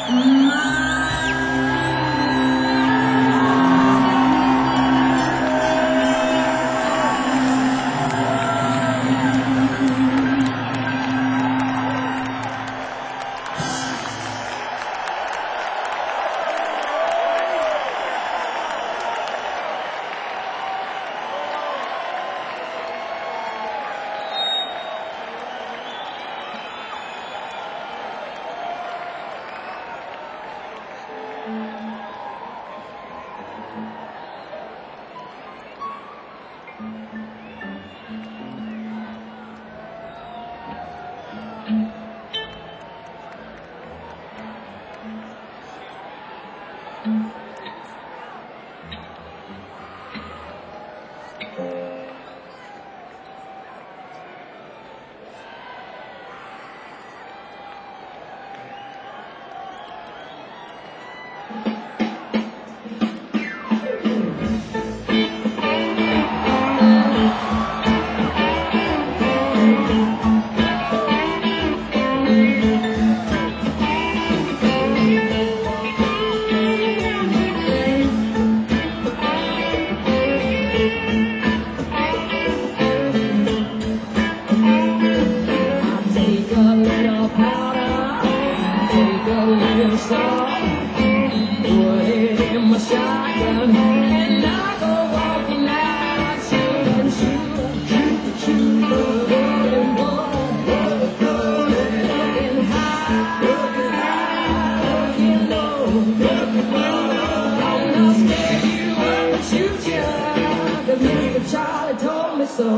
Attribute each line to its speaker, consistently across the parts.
Speaker 1: Charlie told me so.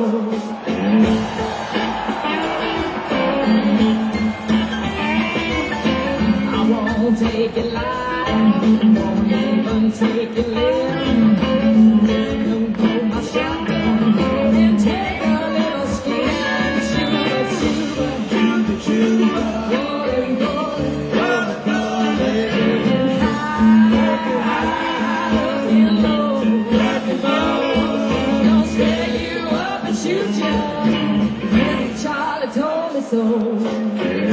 Speaker 1: I won't take it light, won't even take it limb. Don't pull my shotgun and take a little skin. Shoot, shoot, rolling, rolling, rolling high, looking low, looking low. Don't scare you up and shoot ya. Charlie told me so.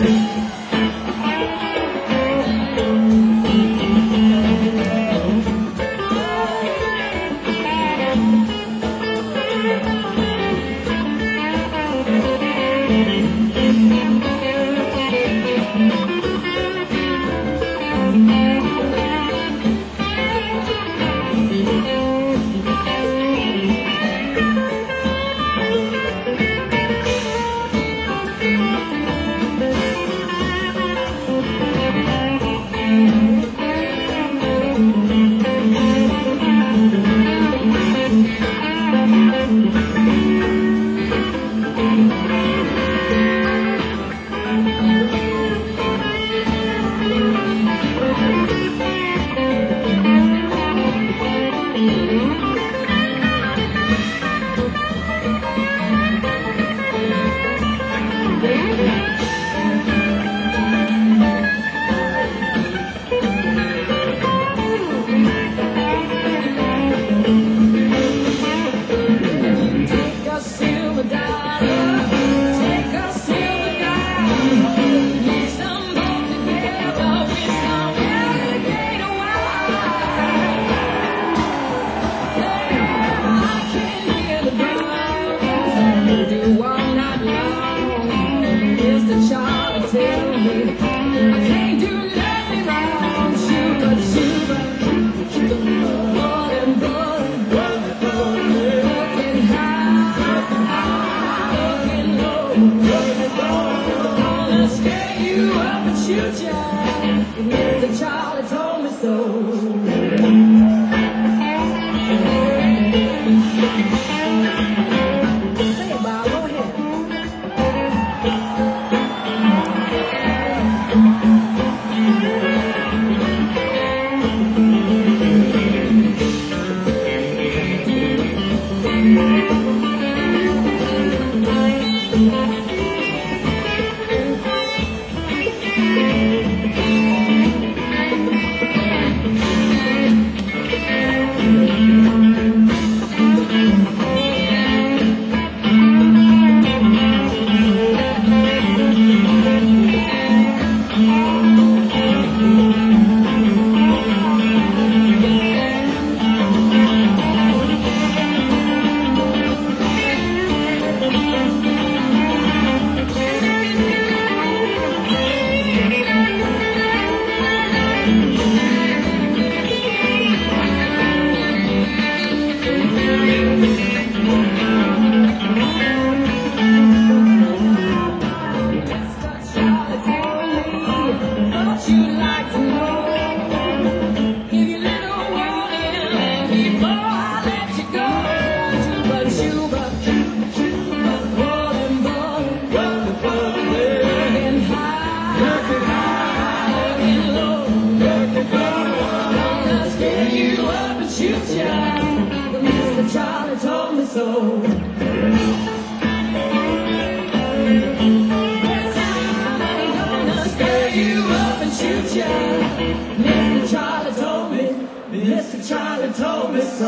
Speaker 1: Charlie told me so. what you'd like to know. Give you a little warning before I let you go. Juba, Juba, rolling, rolling, working high, working low, gonna scare you up and shoot ya. Mr. Charlie told me so. Mr. Charlie told me, Mr. Charlie told me so.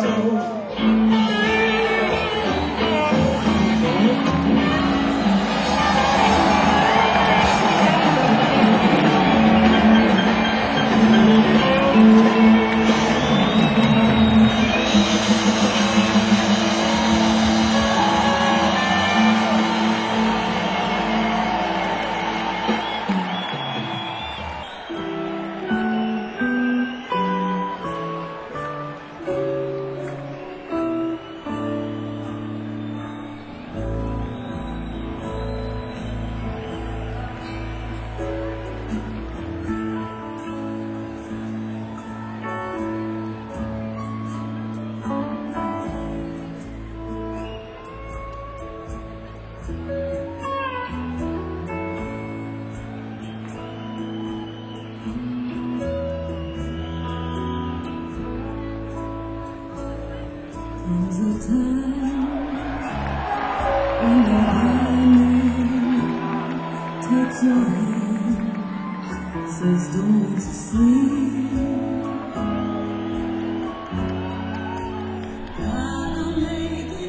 Speaker 1: There's a time when the lightning takes your hand, says don't you sleep, gotta make it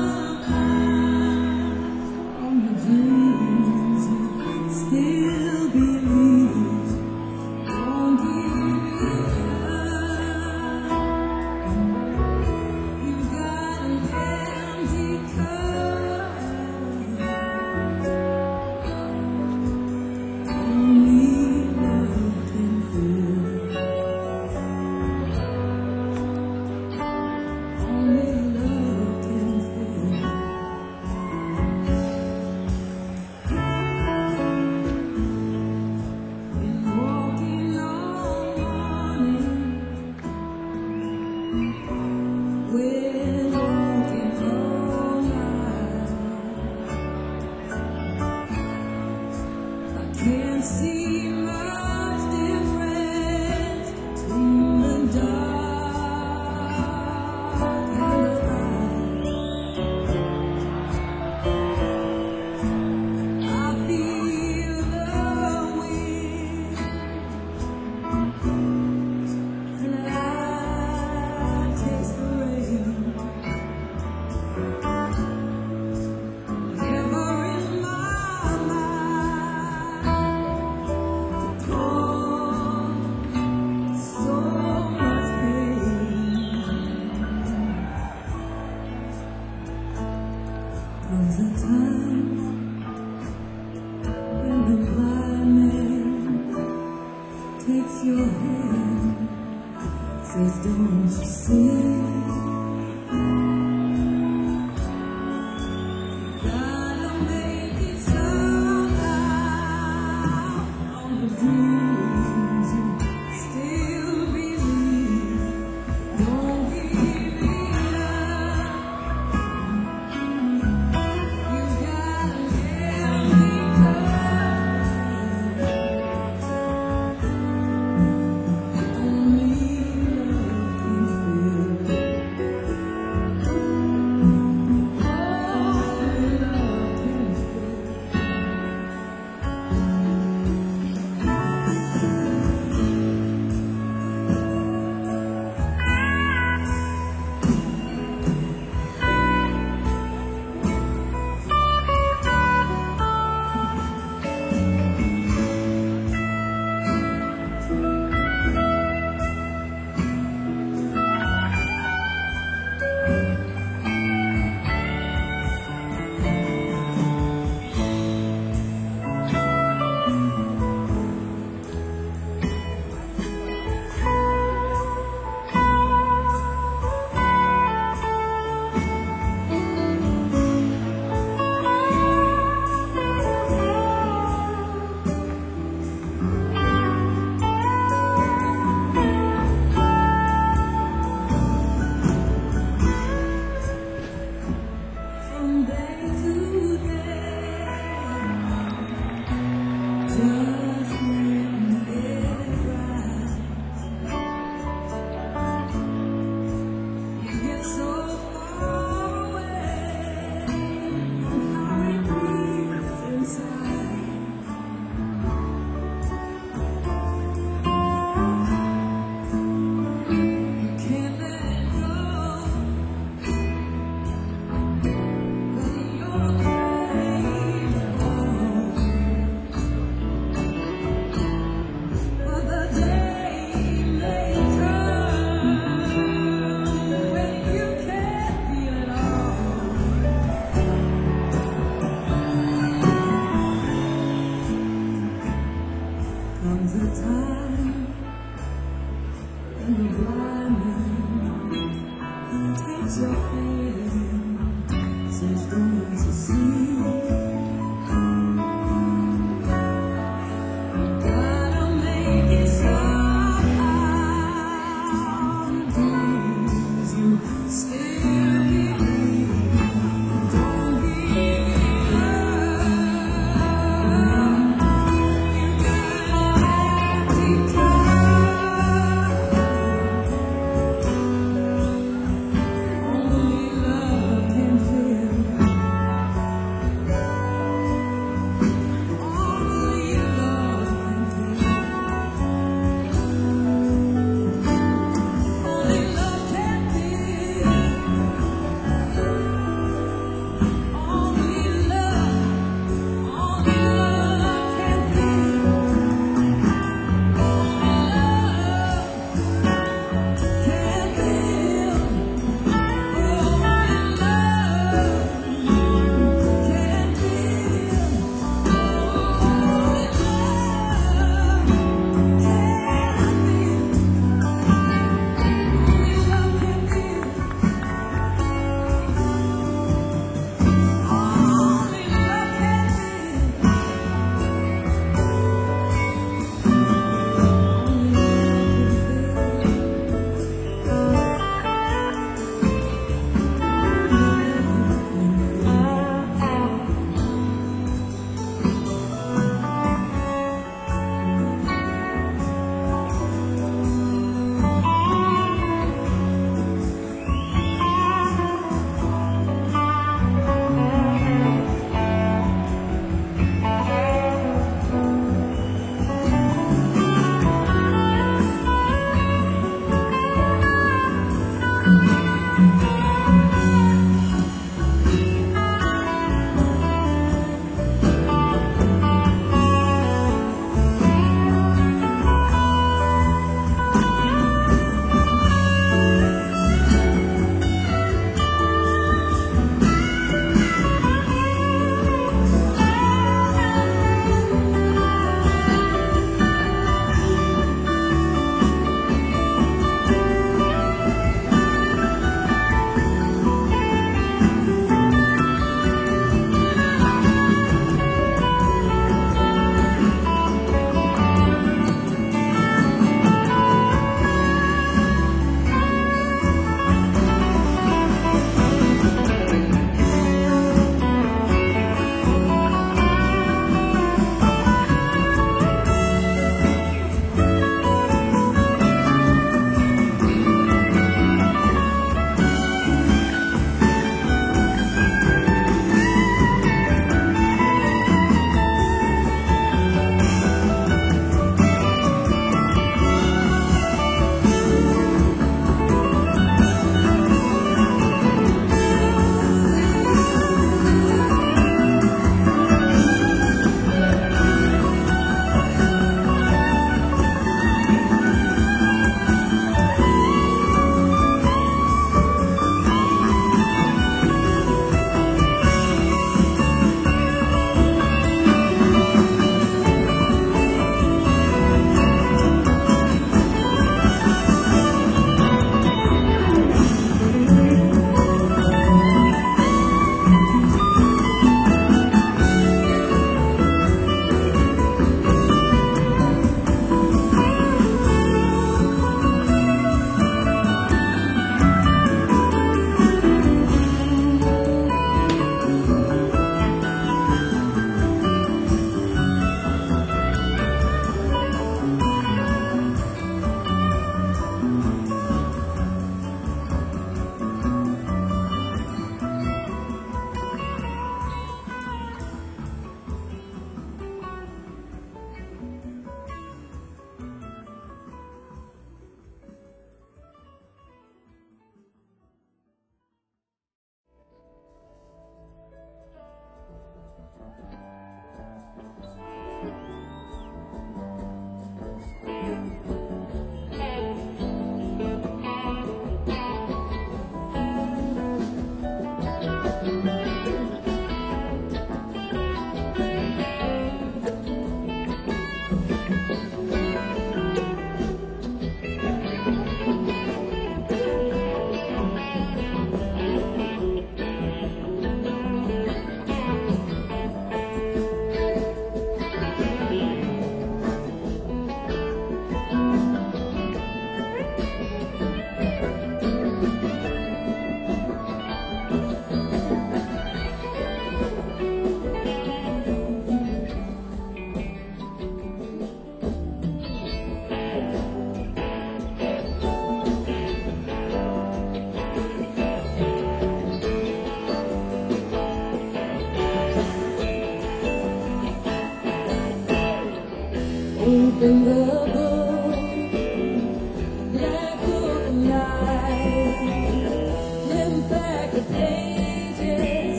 Speaker 1: sometimes on the dreams you still believe, don't give it up. You've got an empty cup, only love can fill, only love can fill. Been walking all morning, we're walking all night. I can't see much difference between the dark and the light. I feel the wind and I taste the rain. Never in my mind so much pain. Comes a time when the blind man takes your hand, says don't you see, gotta make it somehow on the dreams you still believe, don't give it up. You've got an empty cup, only love can fill, only love can fill. There's a time when the blind man takes your hand, says don't you see? Gotta make it sometimes. You still believe. Don't give up. You gotta have to try.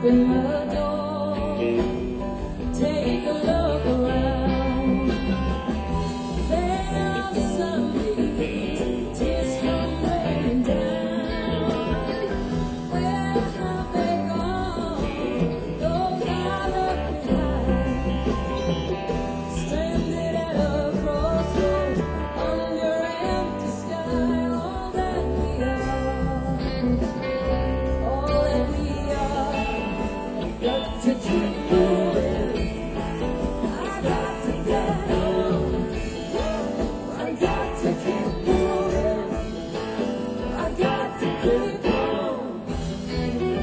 Speaker 1: Open the door, take a look around. There are sunbeams, tears come raining down. Where have they gone? Those I left behind. Stranded at a crossroads under empty sky. All that we are, got to keep moving. I got to get on. I got to keep moving. I got to keep on.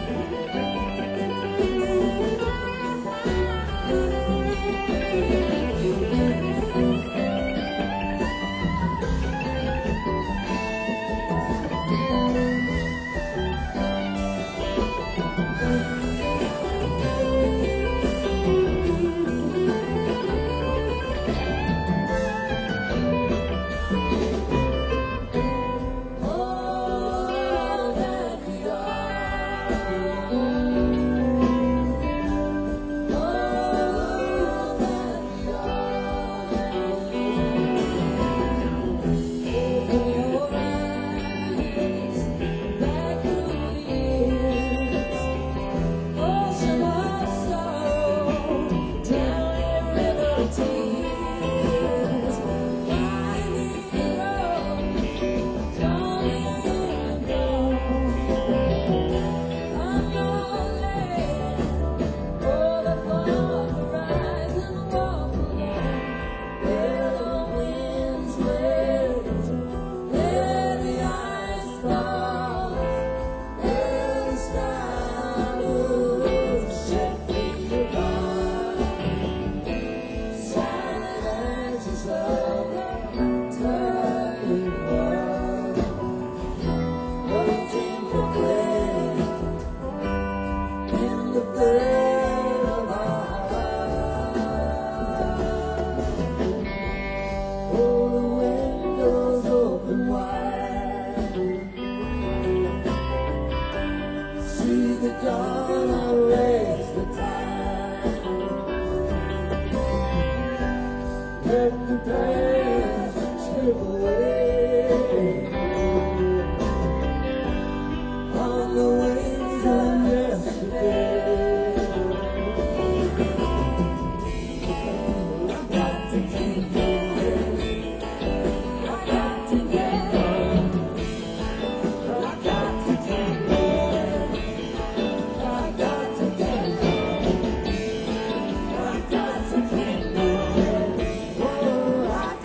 Speaker 1: All that we are, all that we are. Open your eyes back through the years. Ocean of sorrow, down a river of tears. Winding road, coming and going. Unknown land, for the far horizon, walk along. Where the winds rage, where the ice falls, where the sky moves, shifting apart. Silent ashes of the turning world, waiting for wind in the flame of our heart. Oh, the windows open wide. See the dawn erase the tide. Let the past slip away on the wings of yesterday. I got to keep moving. I got to get on. I got to keep moving. I got to get on. I got to keep moving. Oh, I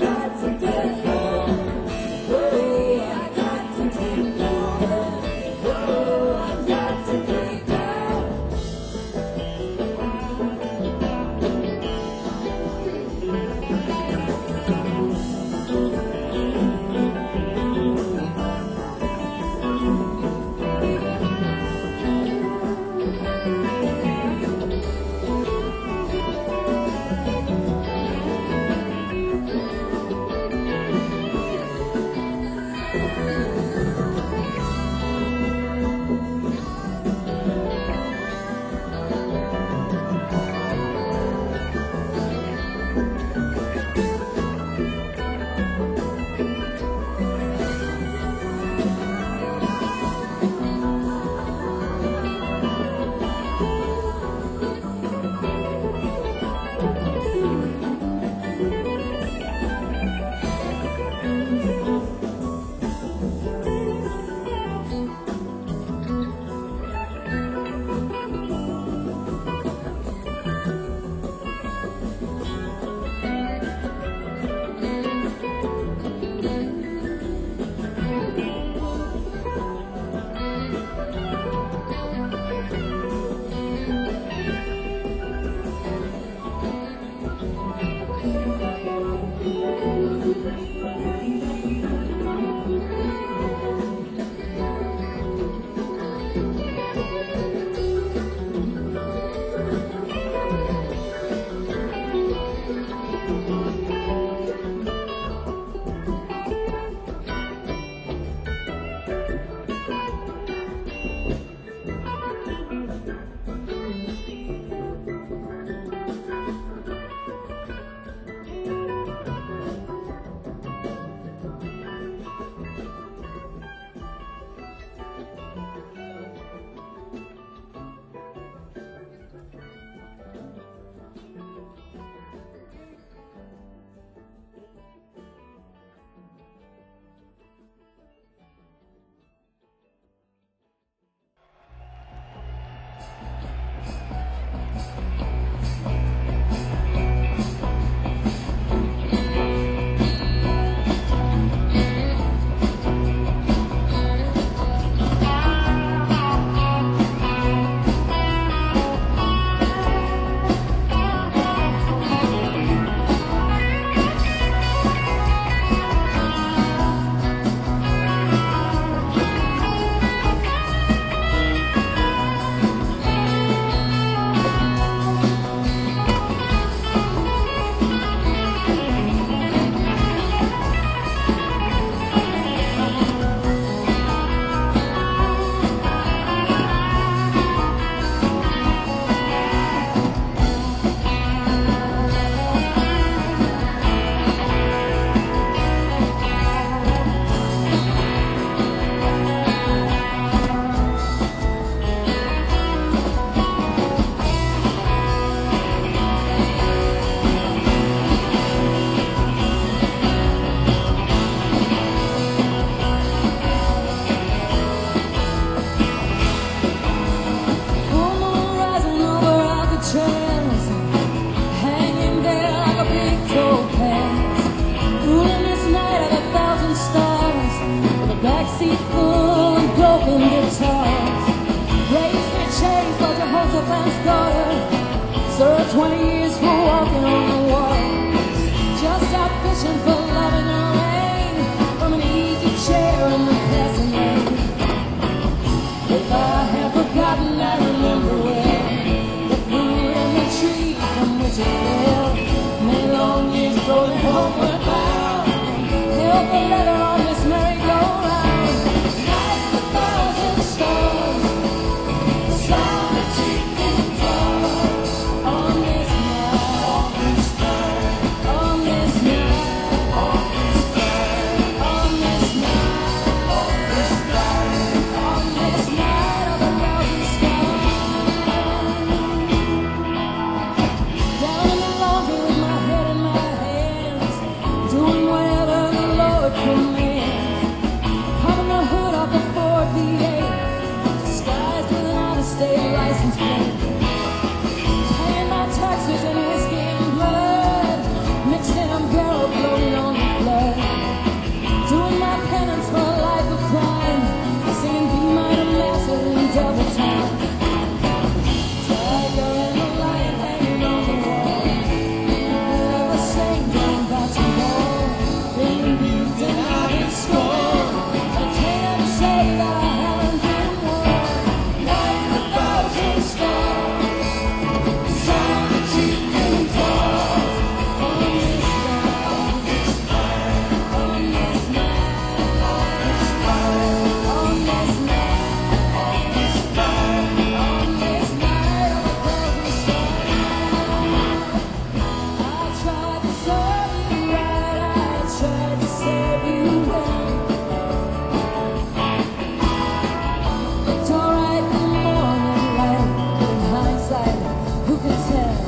Speaker 1: who can tell?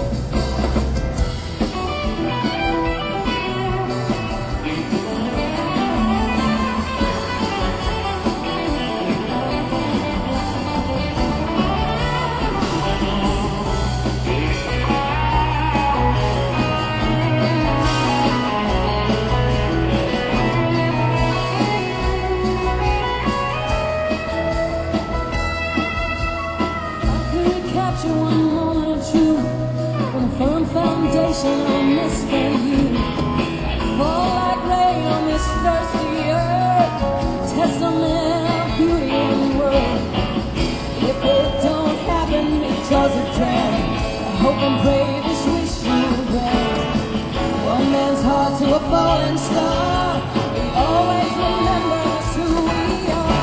Speaker 1: Capture one moment of truth from a firm foundation on this venue. Fall like rain on this thirsty earth, testament of beauty in the world. If it don't happen because it can, I hope and pray this wish you grant. One man's heart to a falling star, we always remember us who we are.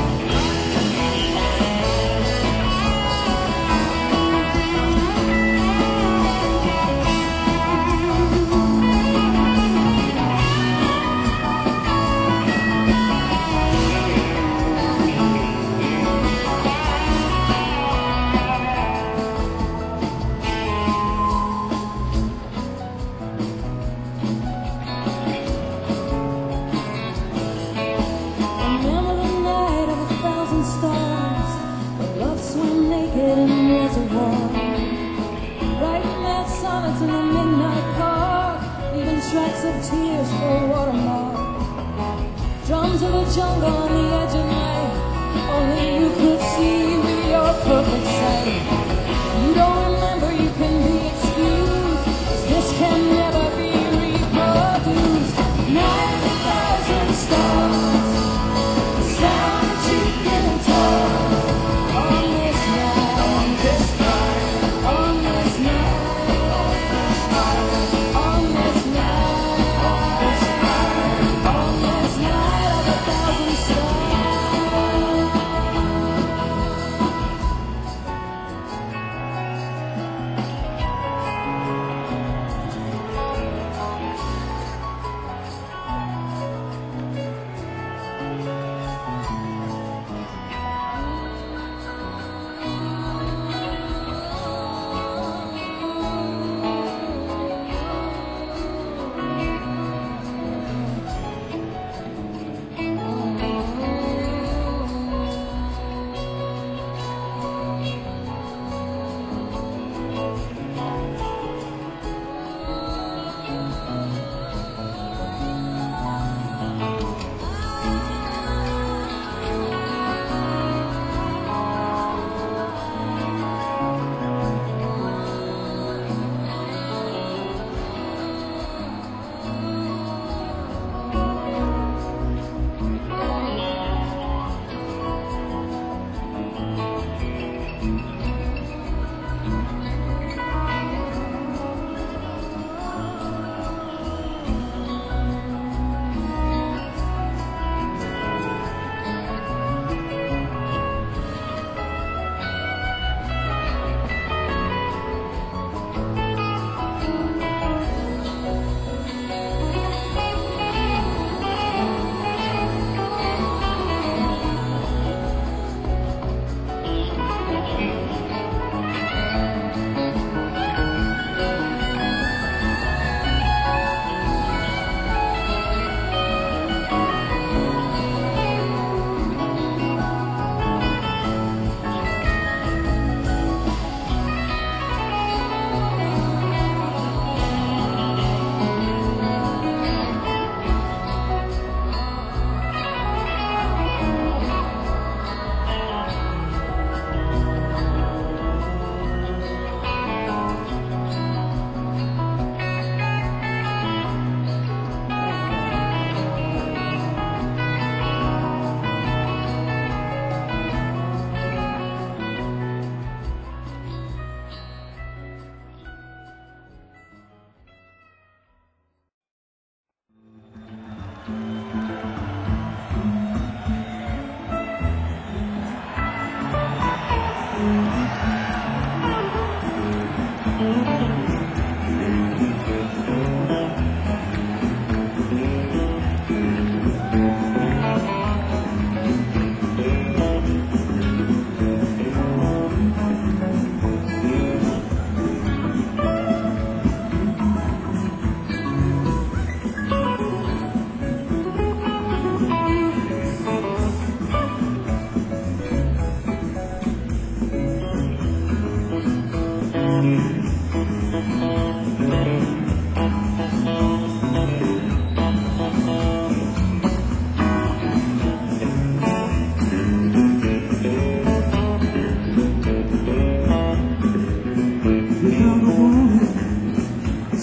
Speaker 1: Stars, the love swim naked in the reservoir, writing their sonnets in the midnight park, leaving tracks of tears for a watermark. Drums of the jungle on the edge of night, only you could see with your perfect sight. You don't remember, you can be excused, 'cause this can never be reproduced. 9,000 stars, the sound that you can tell. On this night, on this night, on this night, on this night, on this night of 1,000 stars.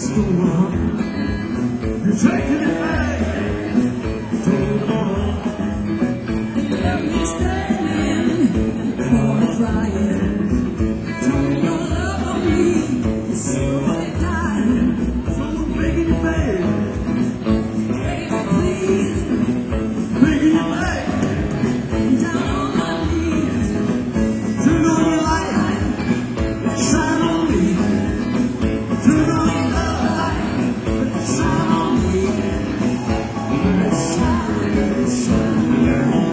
Speaker 1: You're taking it back. Take it on. You left me standing in the corner crying. Told me your love on me is slowly dying. So I'm begging you back. Baby, please. Begging you back. Down on my knees. Turn on your light. Shine on me. Turn on your love. Shine on me. Shine, shine.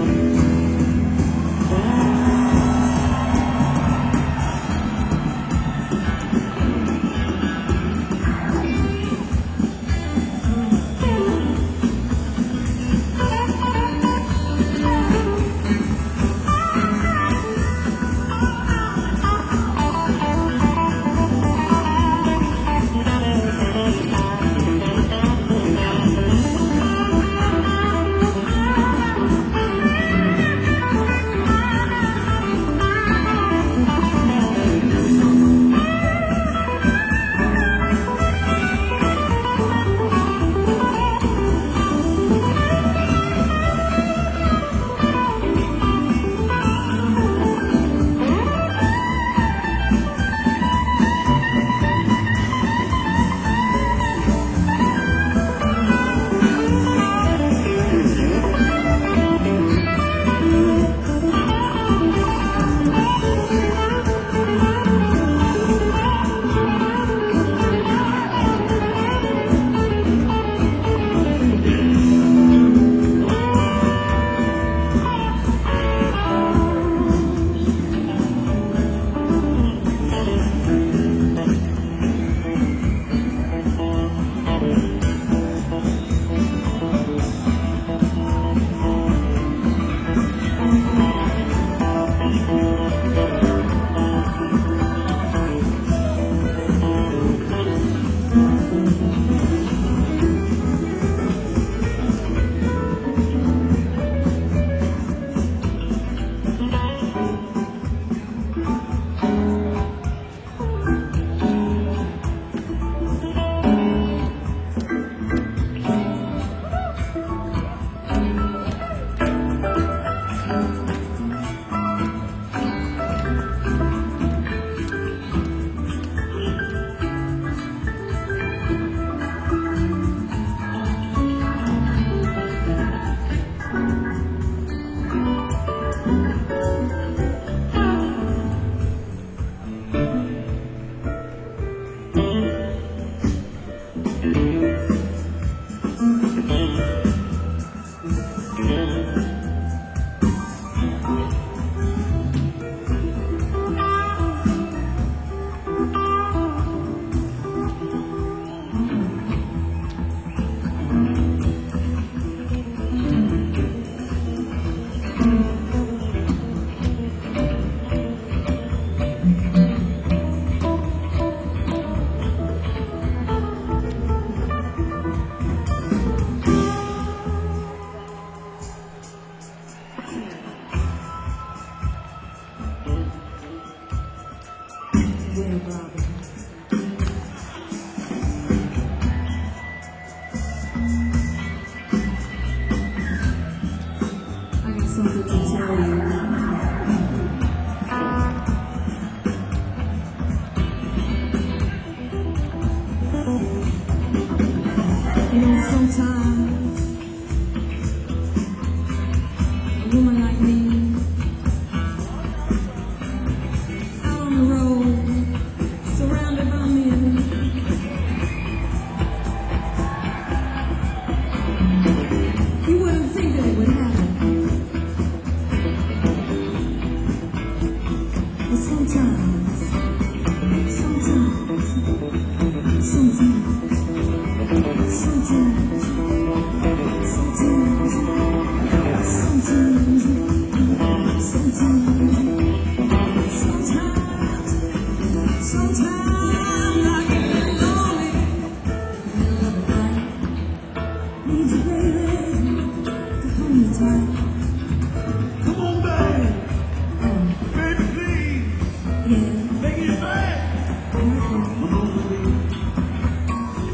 Speaker 1: Something to tell you. You know, sometimes a woman like me, out on the road, surrounded by men, you wouldn't think that it would happen. But sometimes, sometimes I get lonely in the middle of the night. Need you, baby, to hold me tight. Come on, baby. Baby, please. Yeah. Take it back.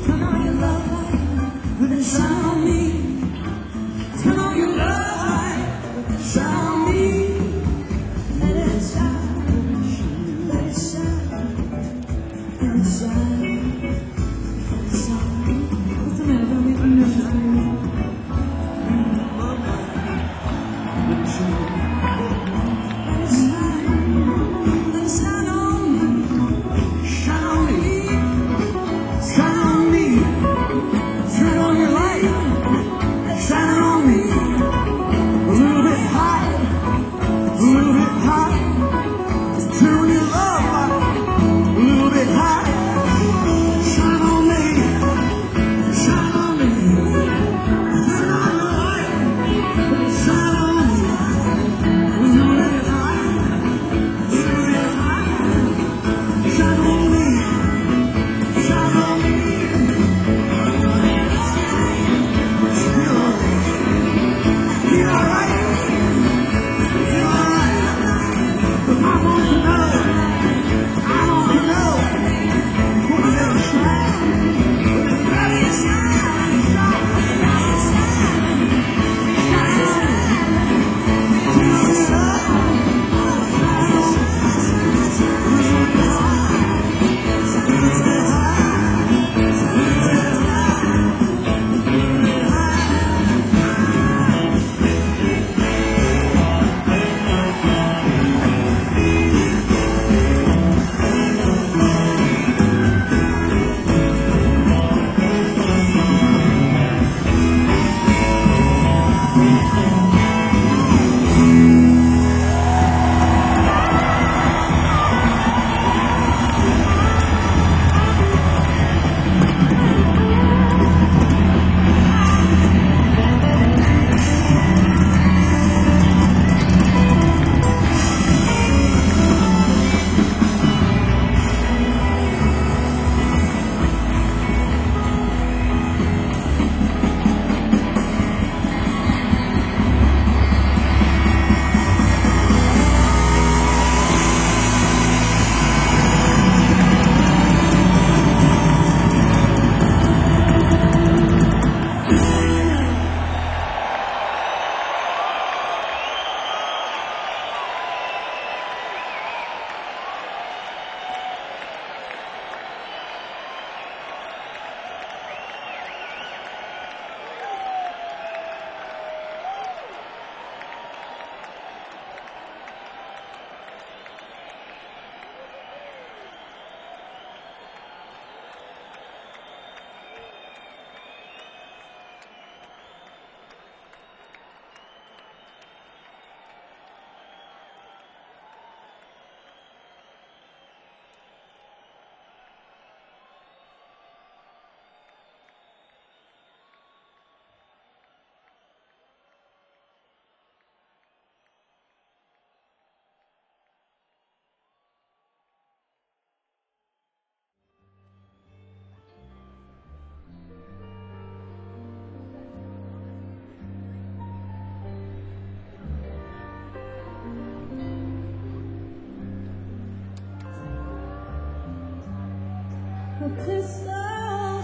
Speaker 1: a crystal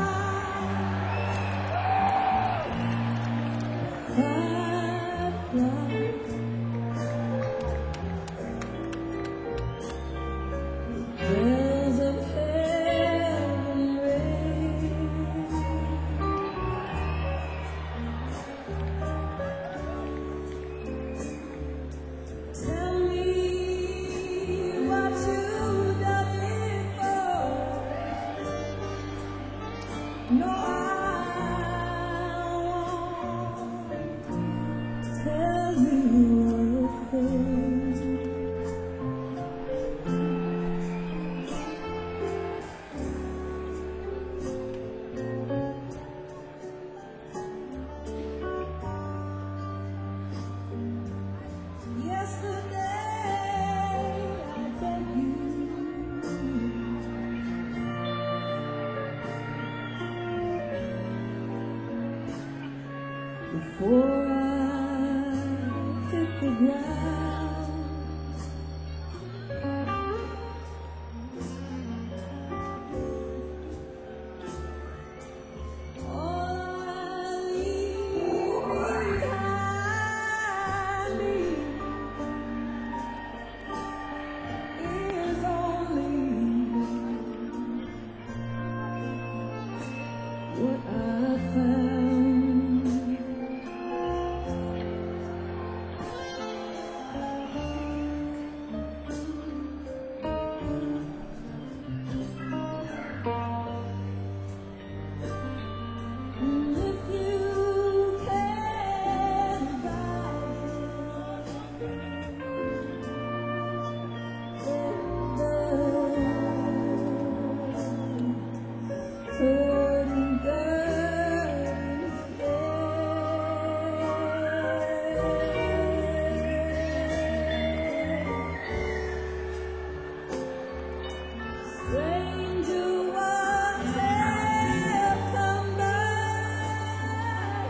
Speaker 1: sky, fireflies, bells of heaven ring. Tell me what you've done before. No, I won't tell you a thing. Yesterday I thank you. Before I hit the ground, all I leave behind me is only what I found. If you can't ride stranger ones have come by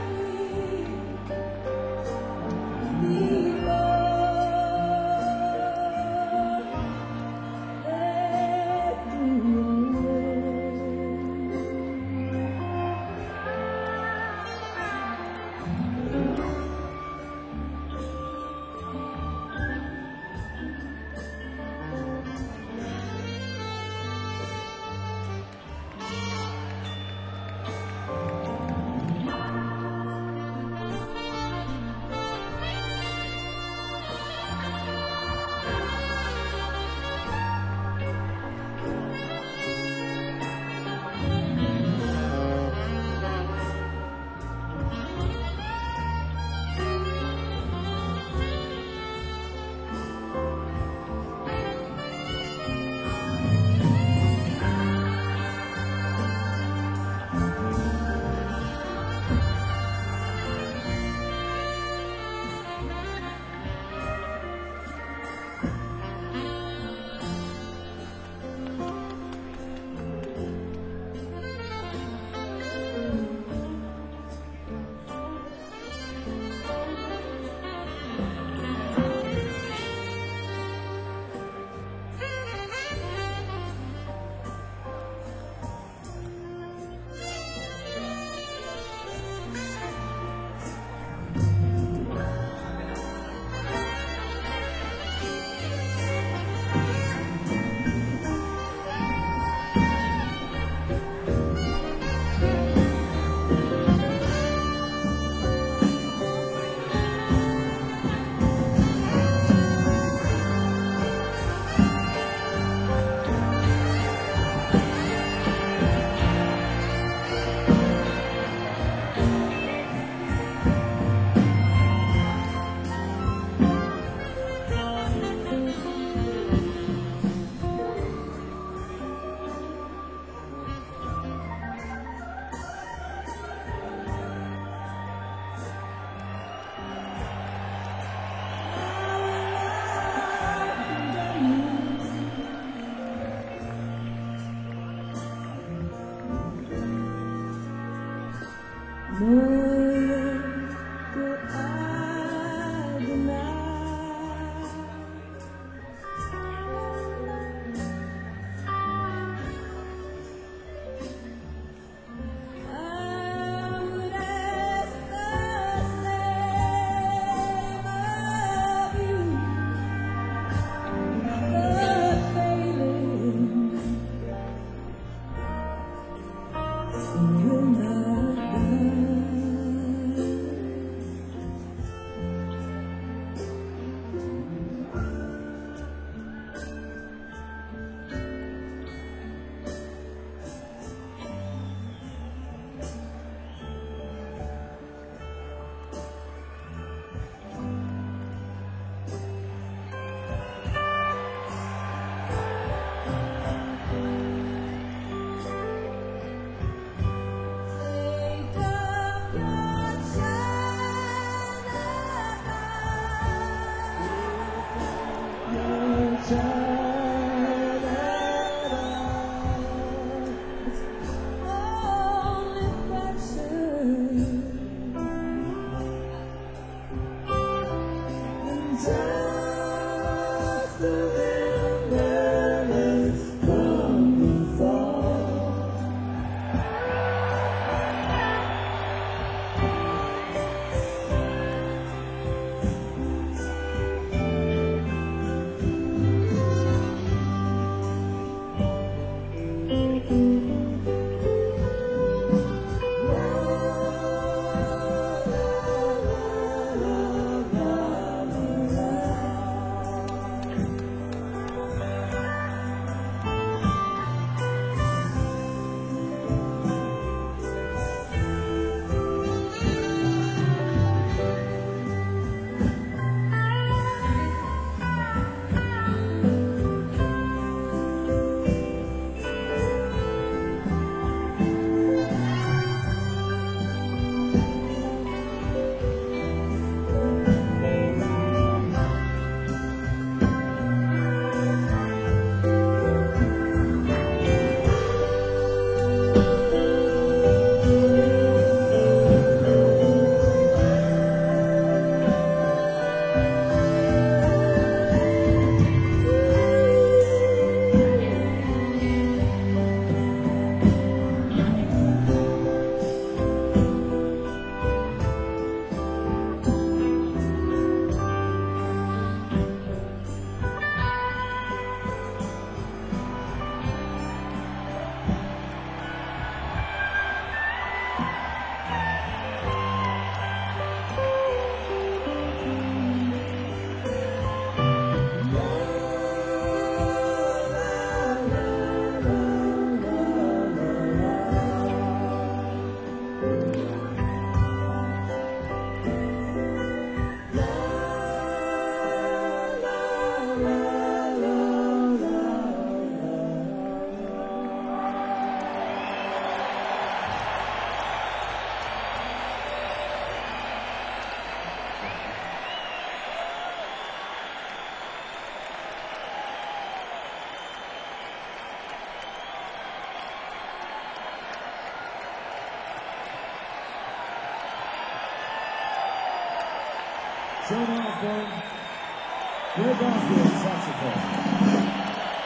Speaker 2: John Osborne, Ray Bosworth, saxophone.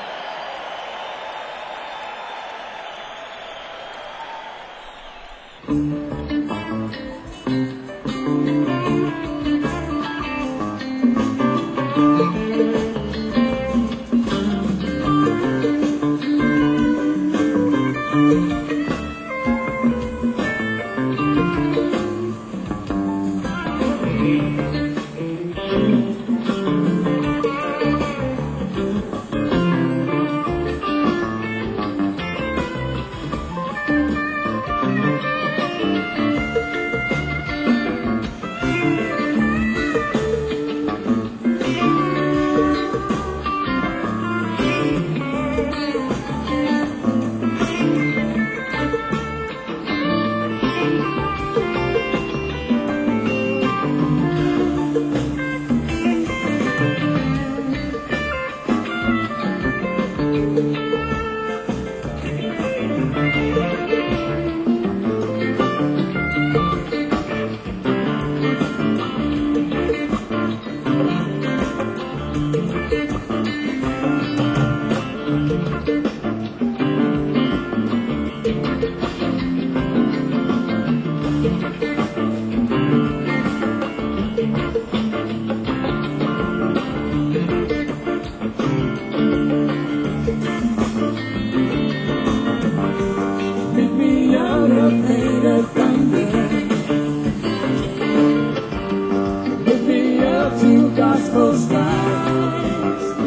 Speaker 2: Gospel skies.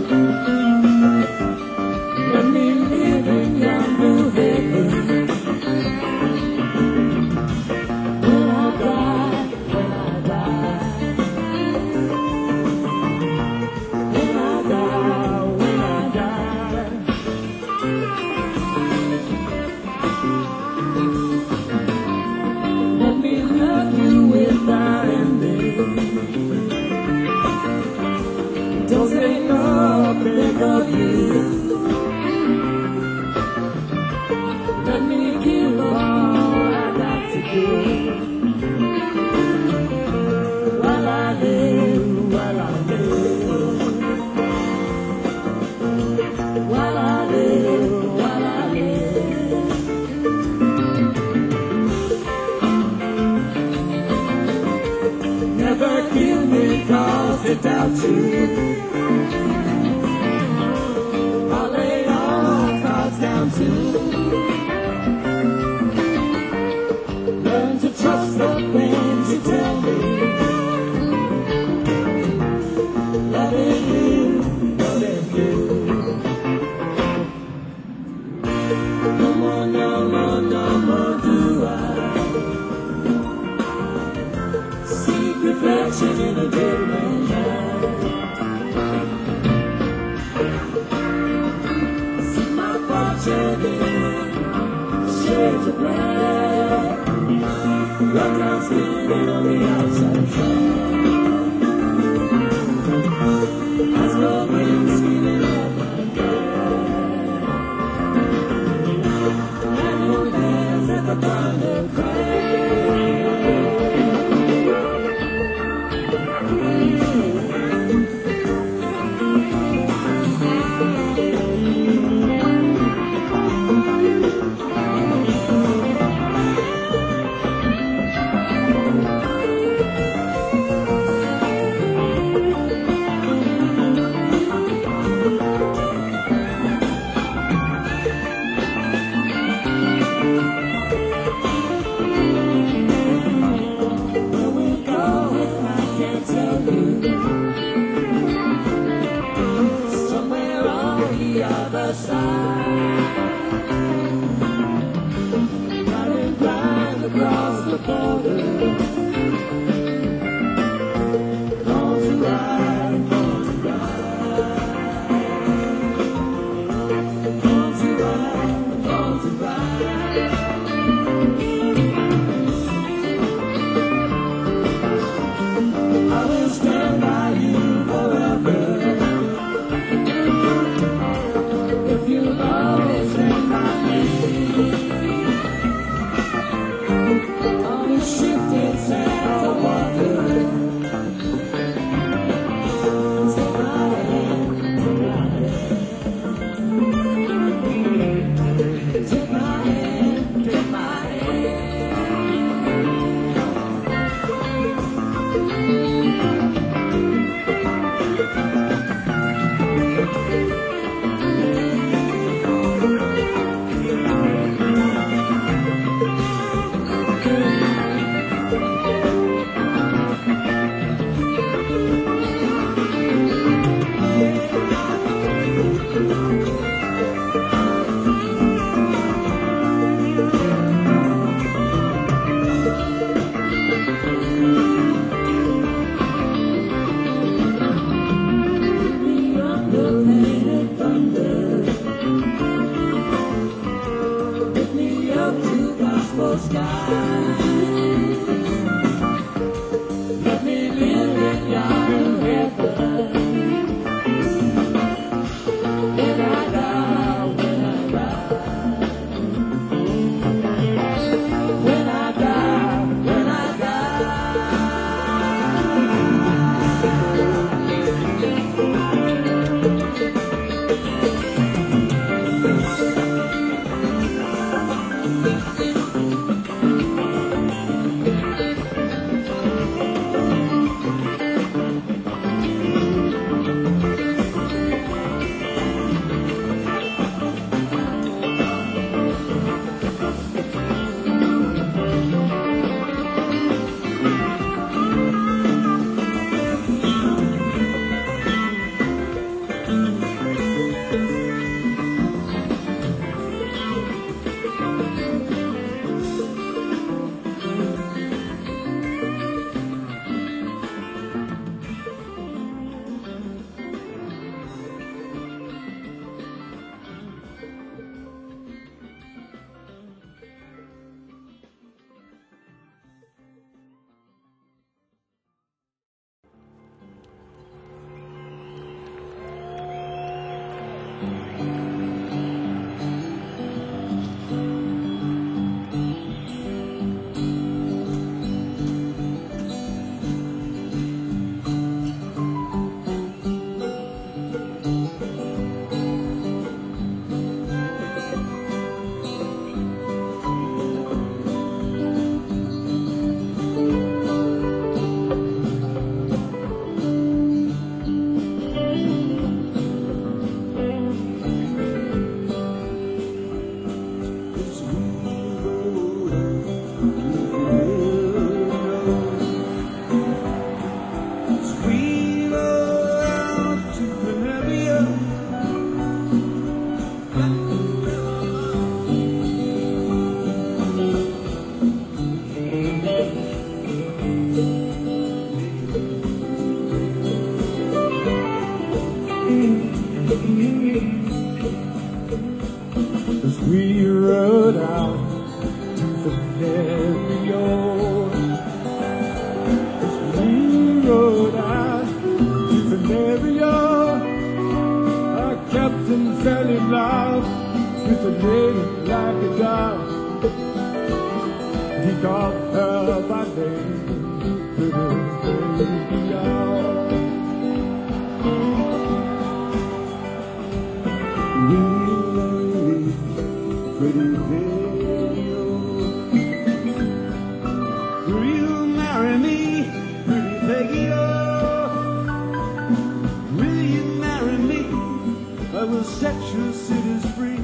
Speaker 2: Let me live in your new heaven. When I die, when I die, when I die, when I die. Let me love you without ending. Don't say nothing of you. Let me give all I got to give. While I live, while I live. While I live, while I live. Never kill me 'cause I doubt you. I'll lay all cards down too. Learn to trust the things you tell me. Loving you, loving you. No more, no more, no more do I see reflection in a different light. See my fortune in shades of gray. Your crown spinning on the outside track. As the wind spinning up my bed. And your hands at the bottom of the peaceful skies. Let me live in yonder heaven. When I die, when I die. When I die, when I As we rode out to the Rio, as we rode out to the Rio, our captain fell in love with a lady like a dove. He called her by name, pretty video. Will you marry me, pretty Peggy? Will you marry me? I will set your cities free.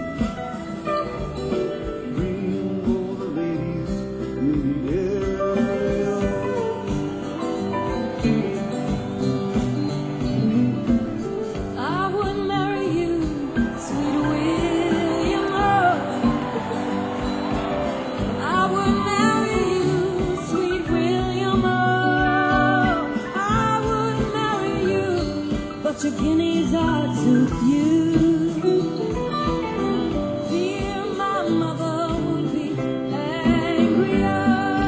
Speaker 2: Bring all the ladies in the area.
Speaker 1: I would marry you, sweet William. I would marry you, sweet William. I would marry you, but your guineas are too few. Fear my mother would be angrier.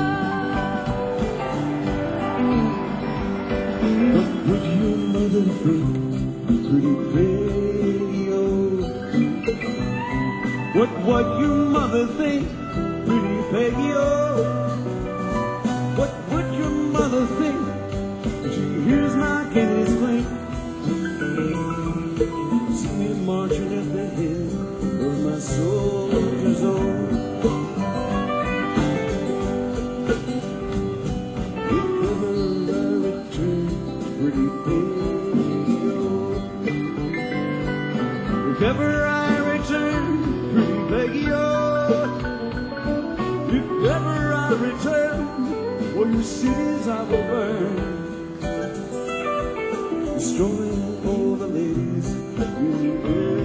Speaker 2: What would your mother think, pretty Peggy? What would your mother think, pretty Peggy? What would your mother think when she hears my guineas clink? See me marching at the head of my soldiers old. If ever I return, pretty Peggy. If ever I return, pretty Peggy. If ever I return, all your cities I will burn, destroying all the ladies in the air.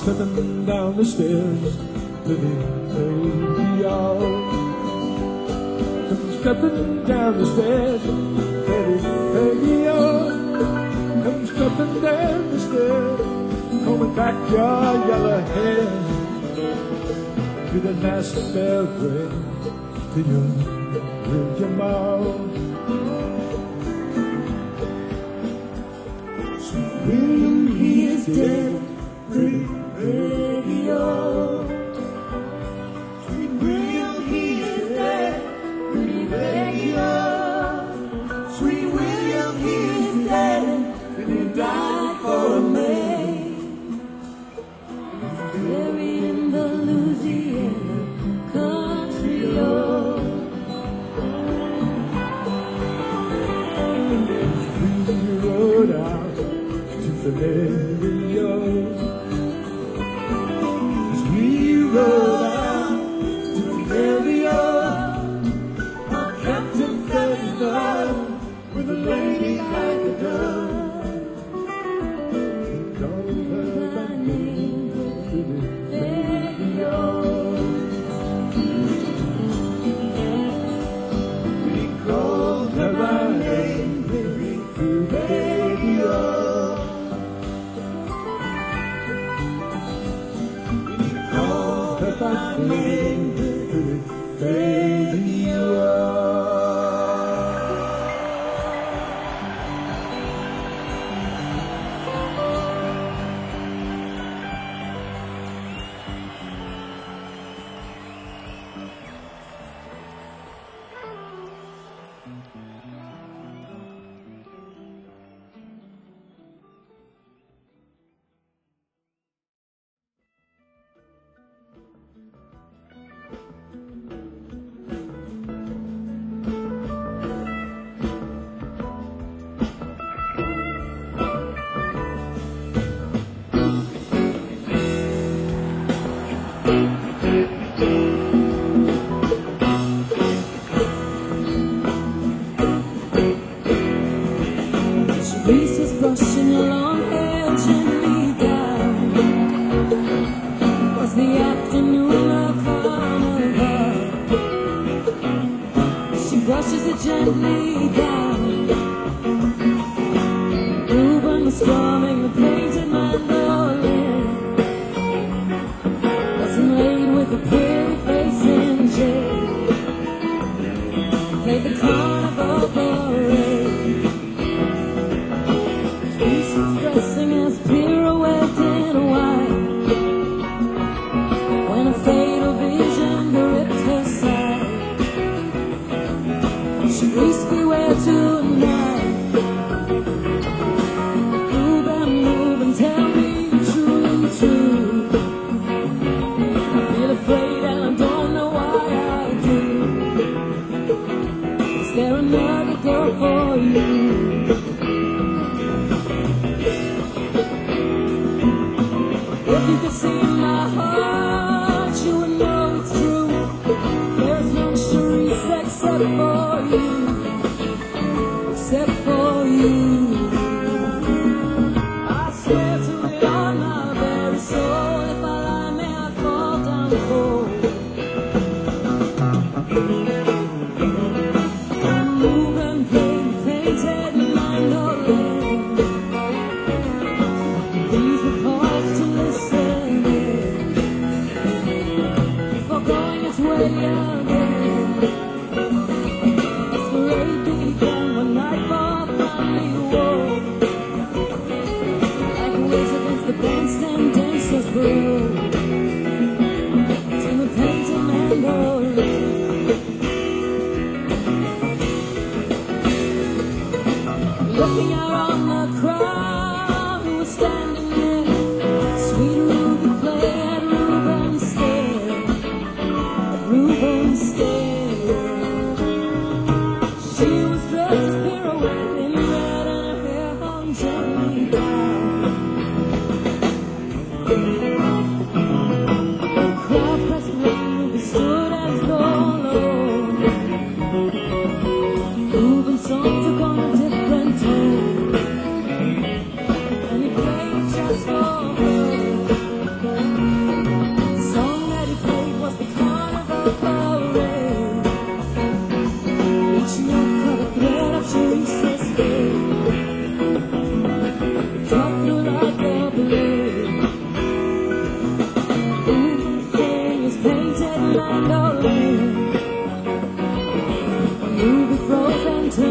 Speaker 2: stepping down the stairs to the radio. Come stepping down the stairs to the radio. Come stepping down the stairs, combing back your yellow hair to the last bell ring to your mouth. William, he is dead. Pretty radio. Sweet William, he is dead. Pretty radio. Sweet William, he is dead. And he died for a May. Buried in the Louisiana country road. We rode out to Valerio. We rode out to Valerio. Our captain fell in love with a lady like a dove. He called her by name to Valerio. He called her by name to Valerio. By name to radio. Lisa's brushing her long hair gently down. Was the afternoon of carnival. She brushes it gently down. Reuben was strumming the painted mandolin. Wasn't laid with a pretty face in jail. Played the carnival parade. Dressing as pirouette in white, when a fatal vision gripped her side. She please beware tonight. Move and tell me truly true. I feel afraid and I don't know why I do. Is there another girl for you? If you could see my heart, you would know it's true. There's no Charisse except for you, except for you. I swear to it on my very soul, if I lie, may I fall down cold. I move and play the painted mandolin. These were calls to listen before going its way again. The parade began when nightfall finally woke. Like a wizard against the bandstand dancers broke to the painted mandolin. Looking out on the crowd who was standing there, sweet Ruby played at Reuben's stair, at Reuben's stair. She was dressed as pirouette in red and her hair hung gently down. The crowd pressed around, Ruby stood as though alone. Reuben's song took on a different tone.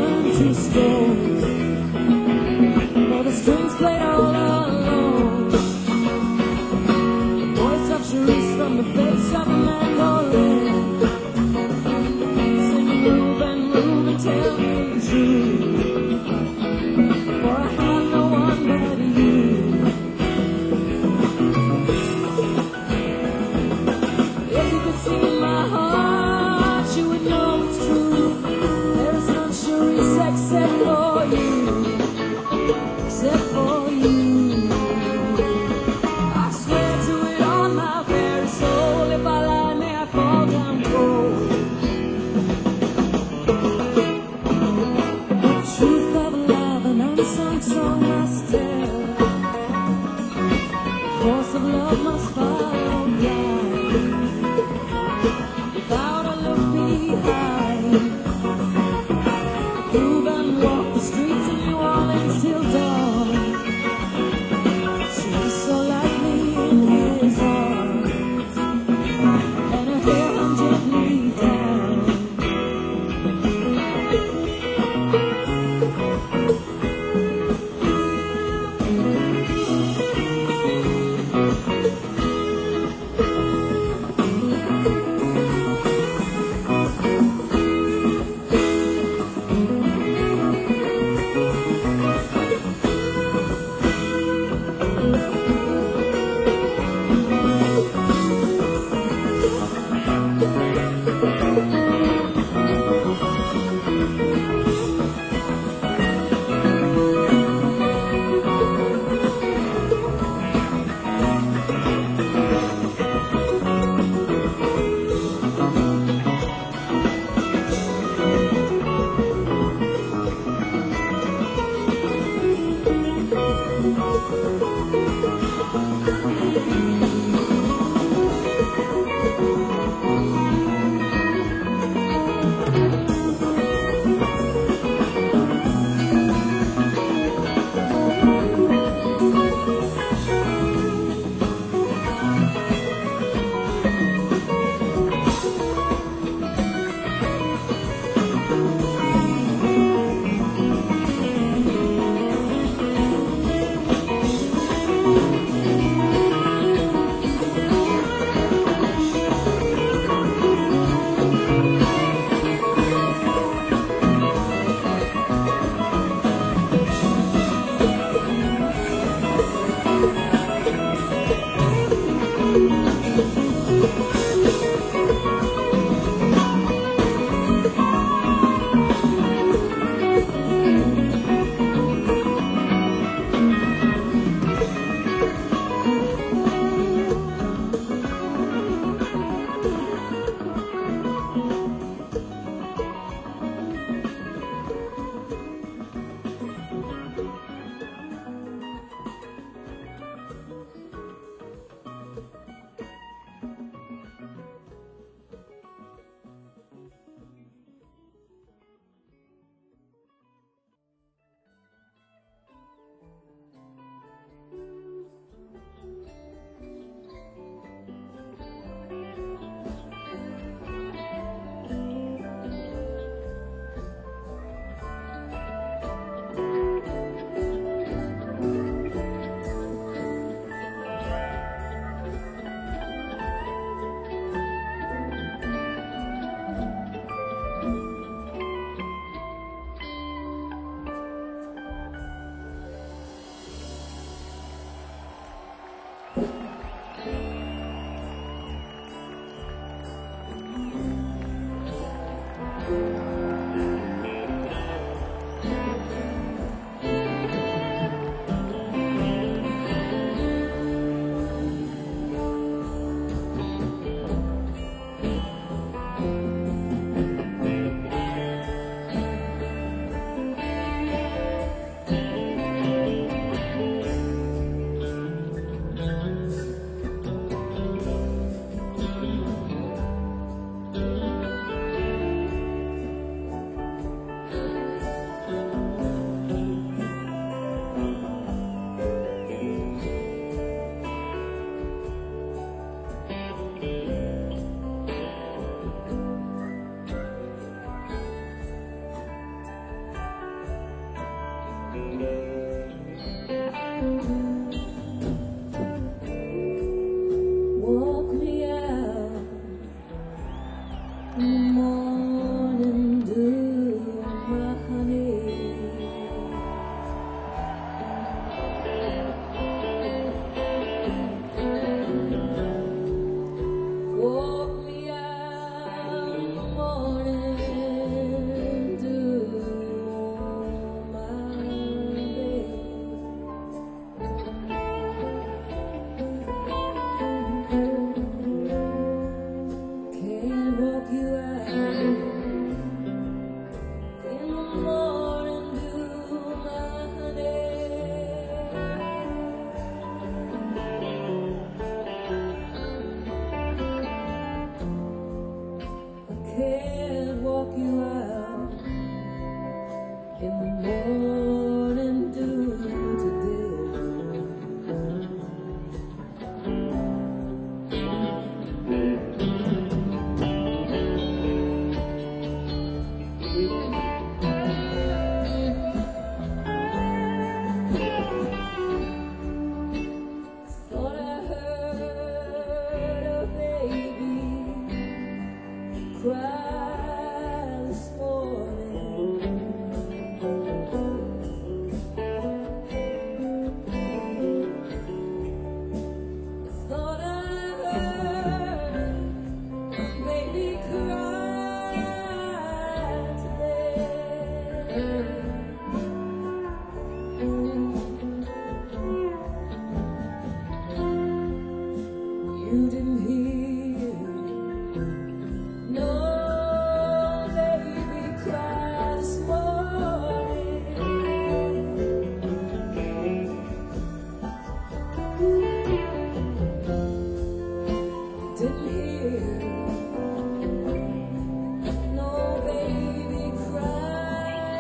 Speaker 2: turned to stone. For the strings played all alone. The voice of Cherise from the face of a man called Red. Singing Reuben, Reuben, tell me the truth. For I have no one but you. If you could see my heart, you would know it's true. There is none Cherise except for you. Except for you. I swear to it on my very soul. If I lie, may I fall down cold. The truth of love, an unsung song must tell. The course of love must follow blind, without a look behind. Reuben walked the streets of New Orleans till dawn. She was so like me in his arms, and her hair hung gently down. Walk me out in the morning dew, my honey. Walk me out in the morning dew, my baby. Can't walk you out in the morning dew, my honey. I can't walk you out in the morning dew today. Thought I heard a baby cry this morning. Thought I heard a baby cry today. You didn't hear no baby cry this morning. Didn't hear no baby cry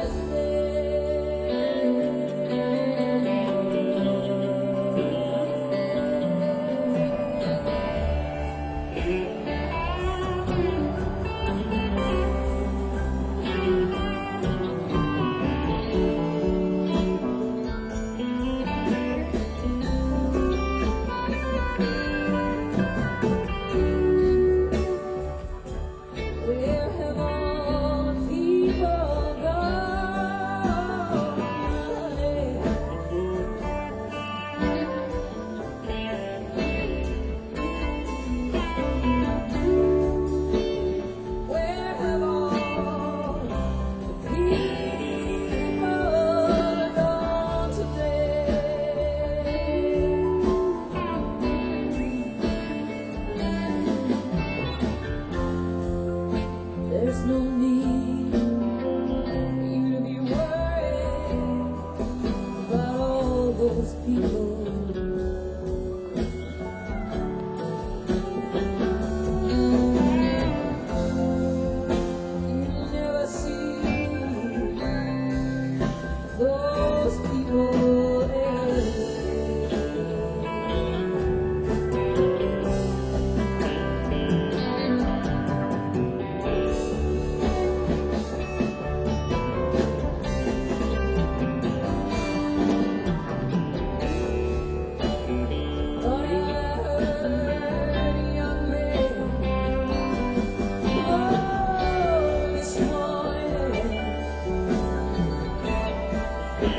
Speaker 2: Where have all the people gone, honey? Where have all the people gone today? There's no need for you to be worried about all those people. You never see those people anyway. Thought I heard a young man this morning.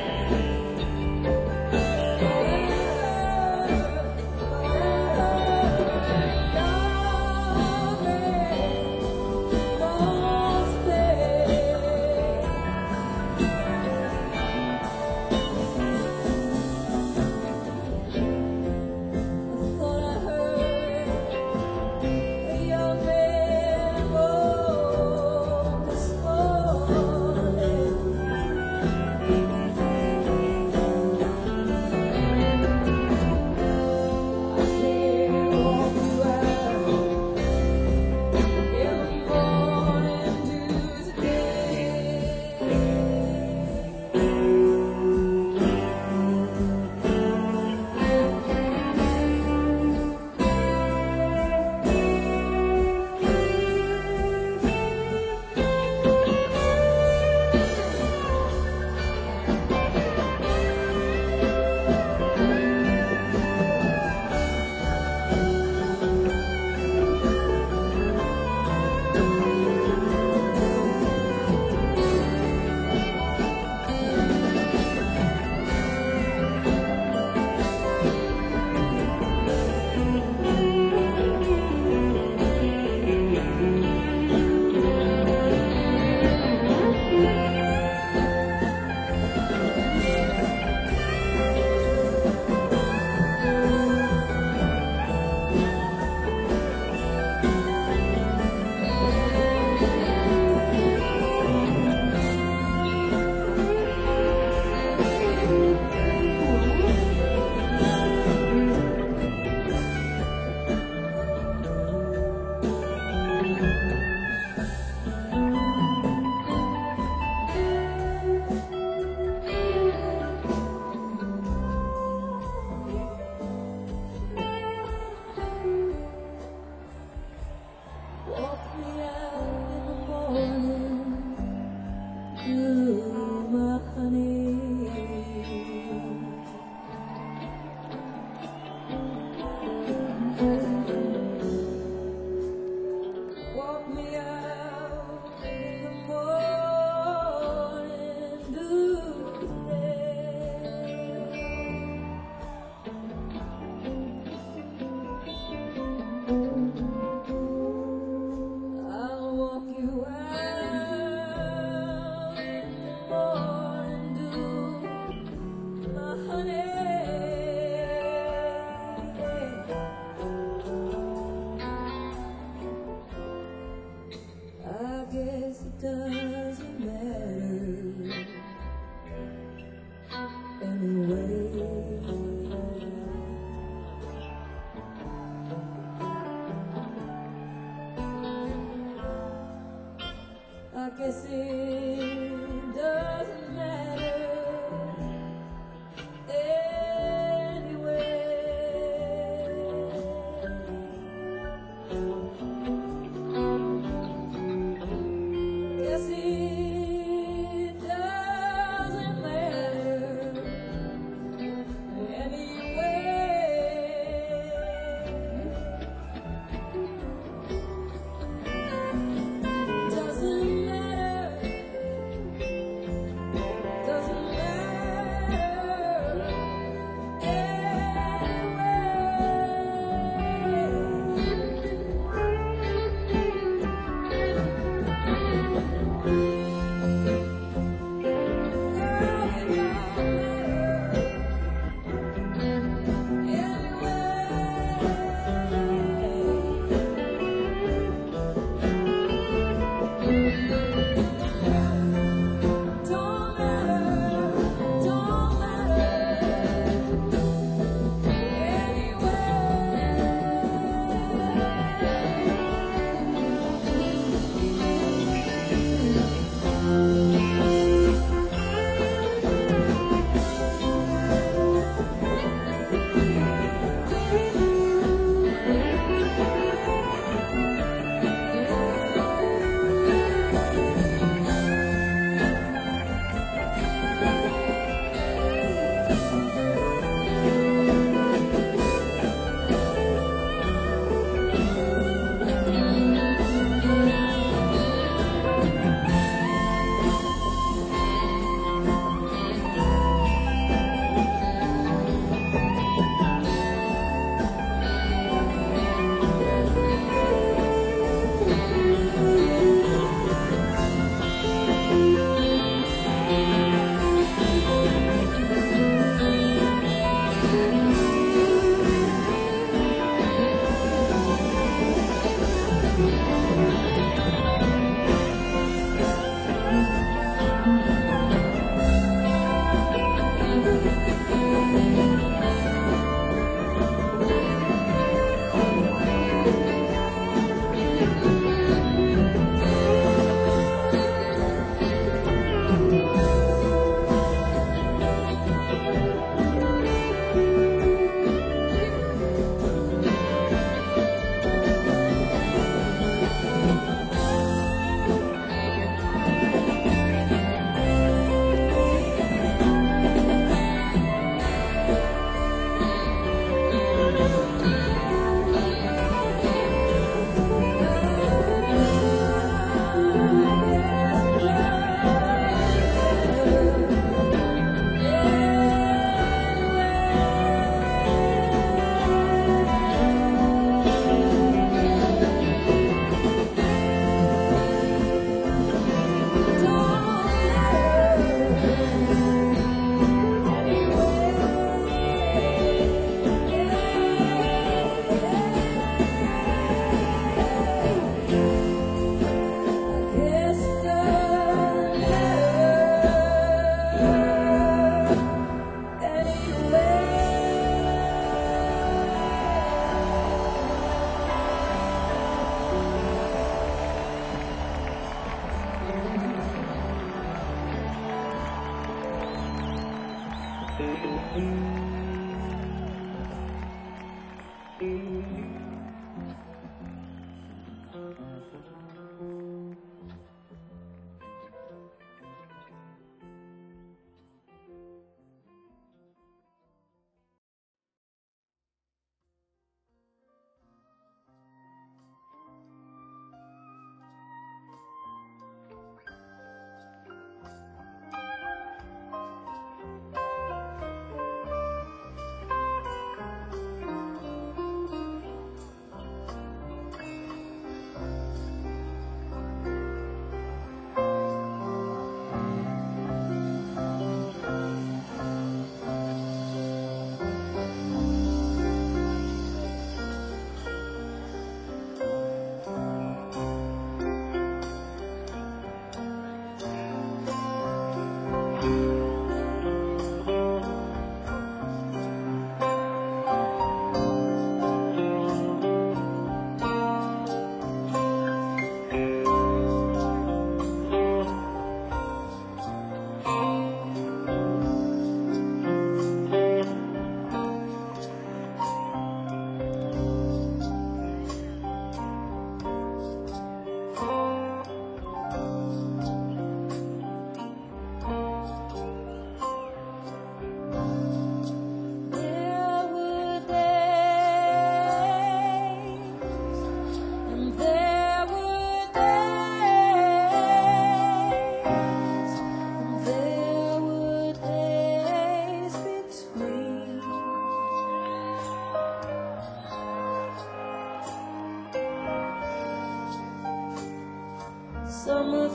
Speaker 2: Summer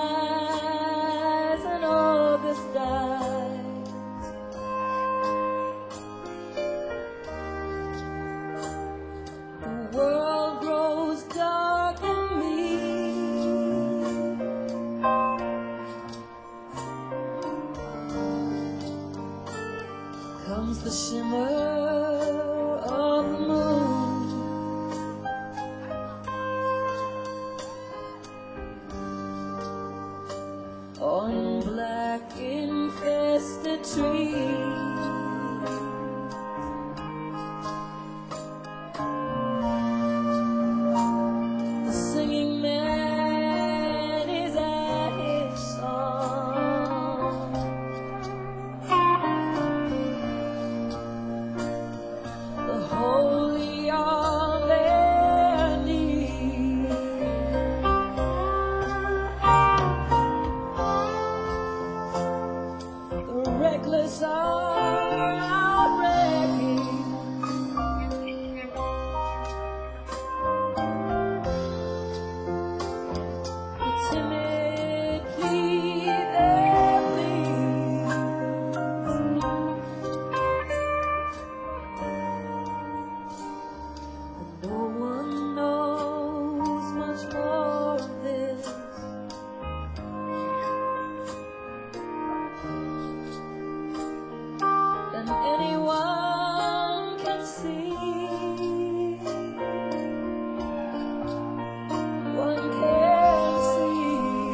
Speaker 2: flies and August dies. The world grows dark on me. Comes the shimmer of the moon. On black infested trees, the singing man is at his song. The holy on their knees. Reckless are outraged. The timid plead their pleas. But no one knows much more of this than anyone can see. One can see.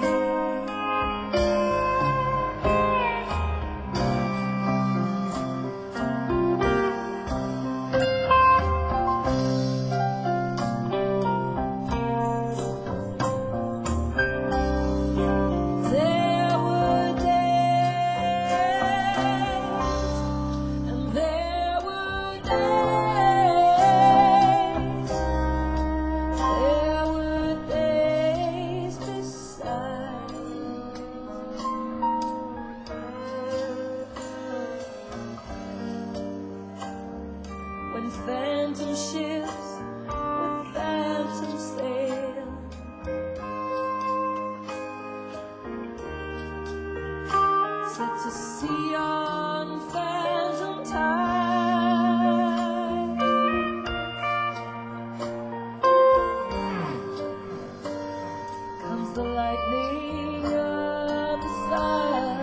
Speaker 2: There were days, and there were days. There were days beside. When phantom ships with phantom sail set to sea on phantom tide. Comes the lightning of the sun.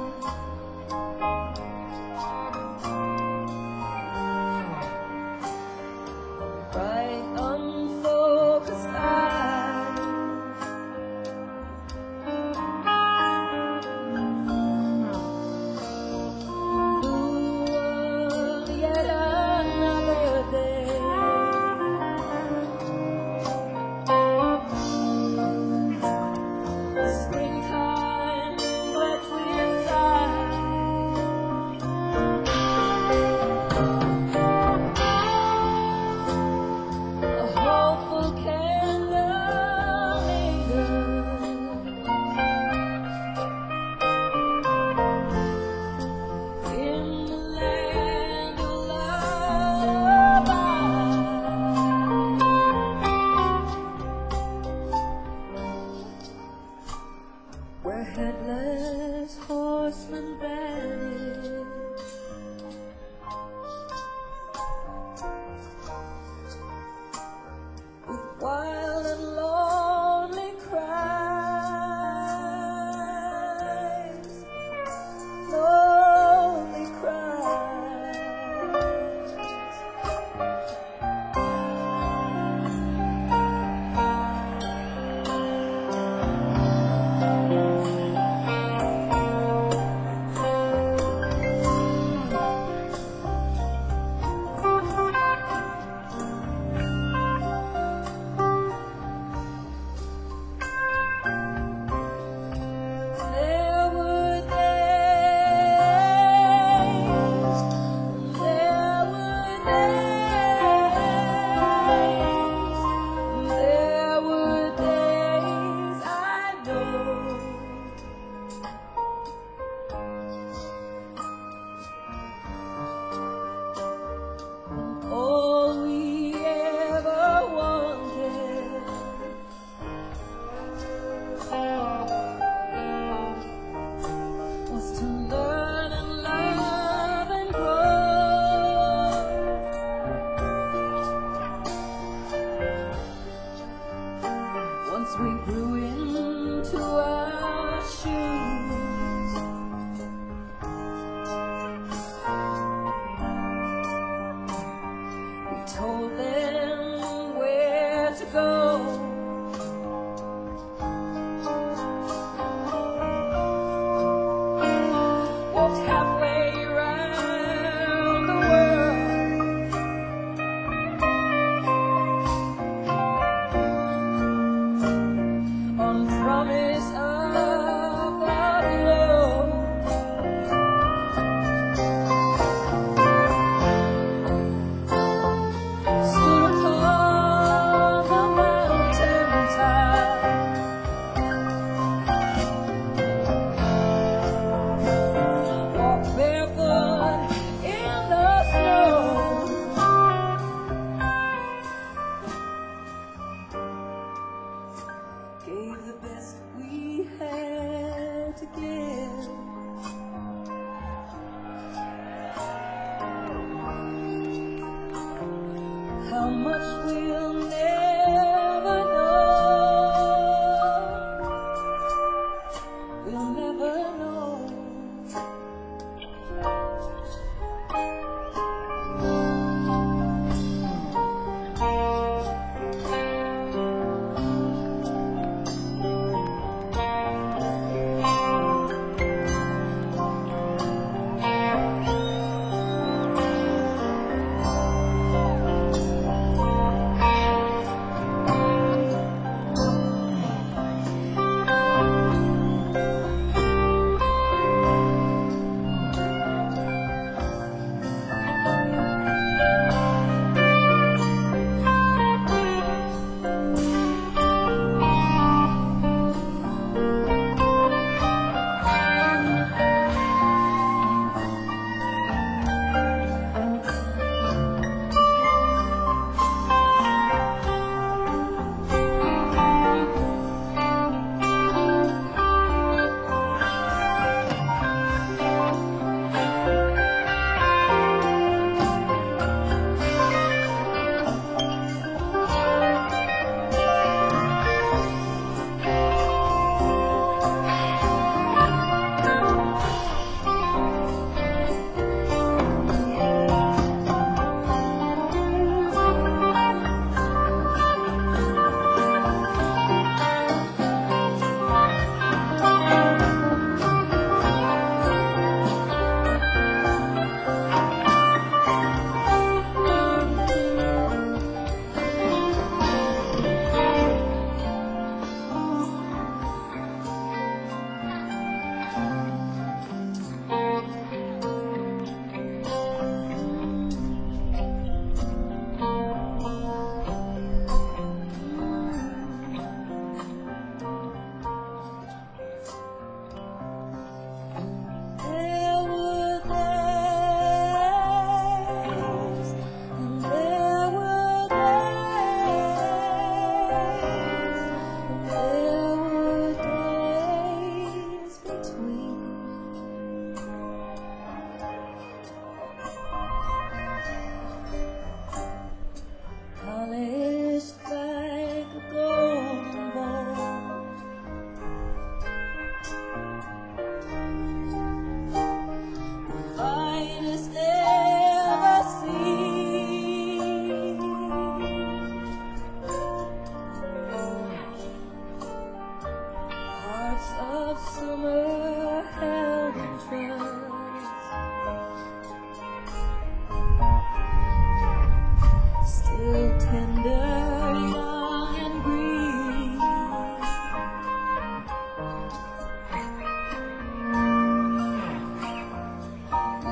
Speaker 2: Bright unfocused eye.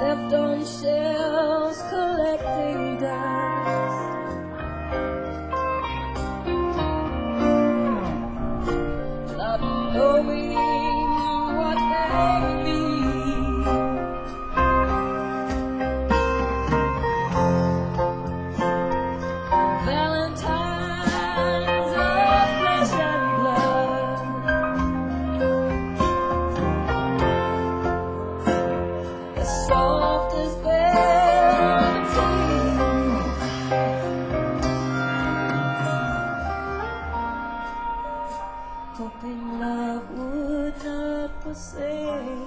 Speaker 2: left on shelves collecting dust. Not knowing what they mean. Valentines of flesh and blood, as soft as velveteen. Hoping love would not forsake.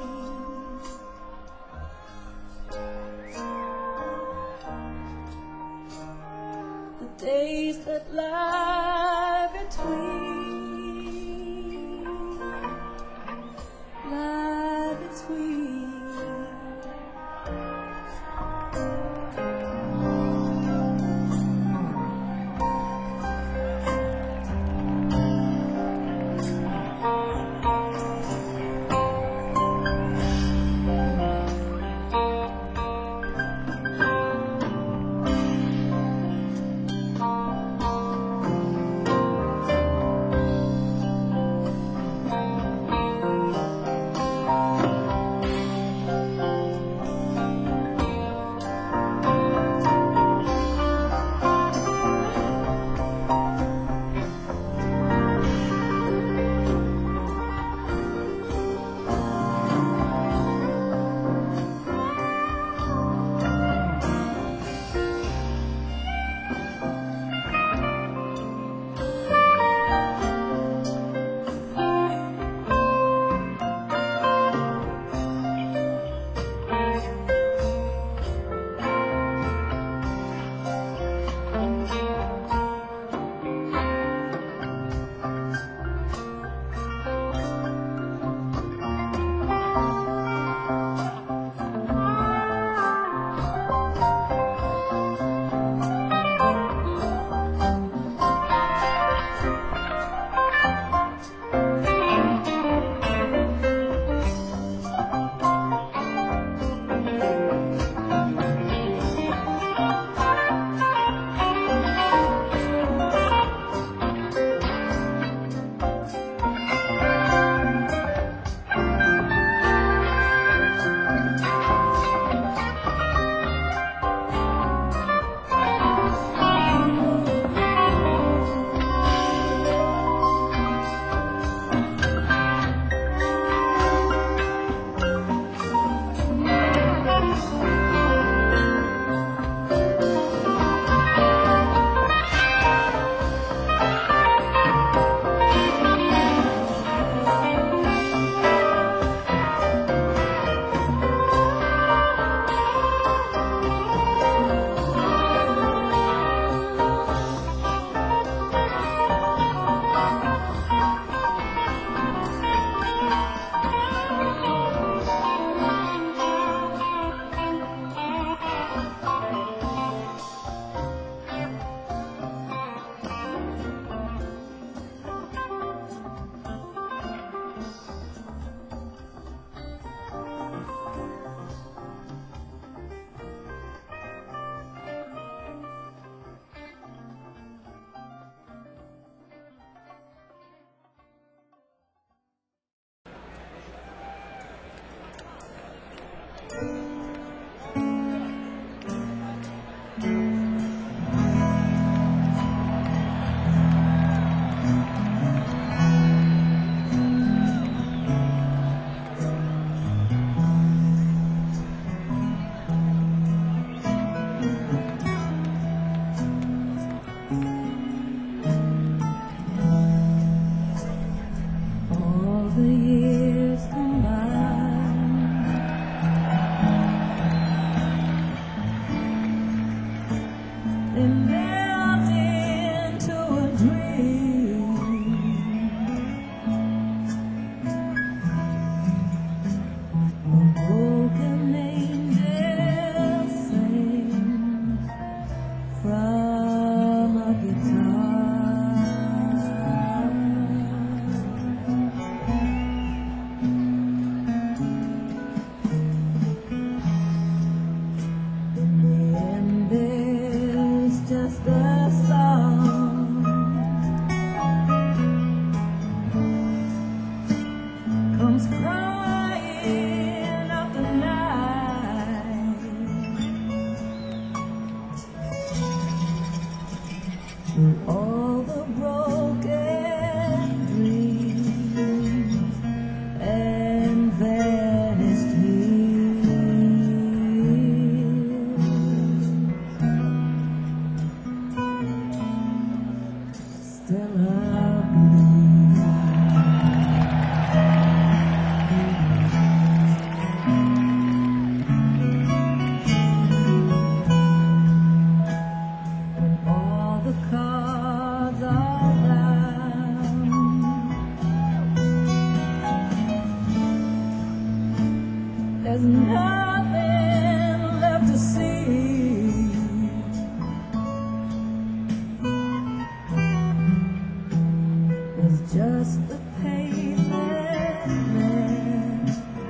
Speaker 2: The days that lie between, lie between. through all the broken dreams and vanished years. Still I'll the cards are down. There's nothing left to see. There's just the pavement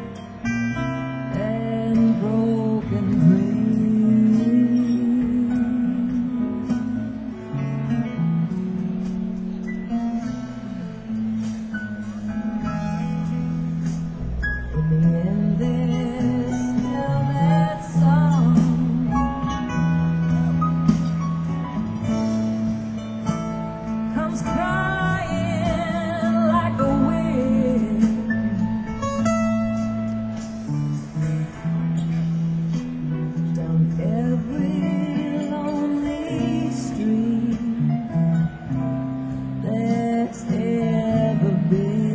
Speaker 2: and broken dreams. And there's still that song comes crying like a wind down every lonely street that's ever been.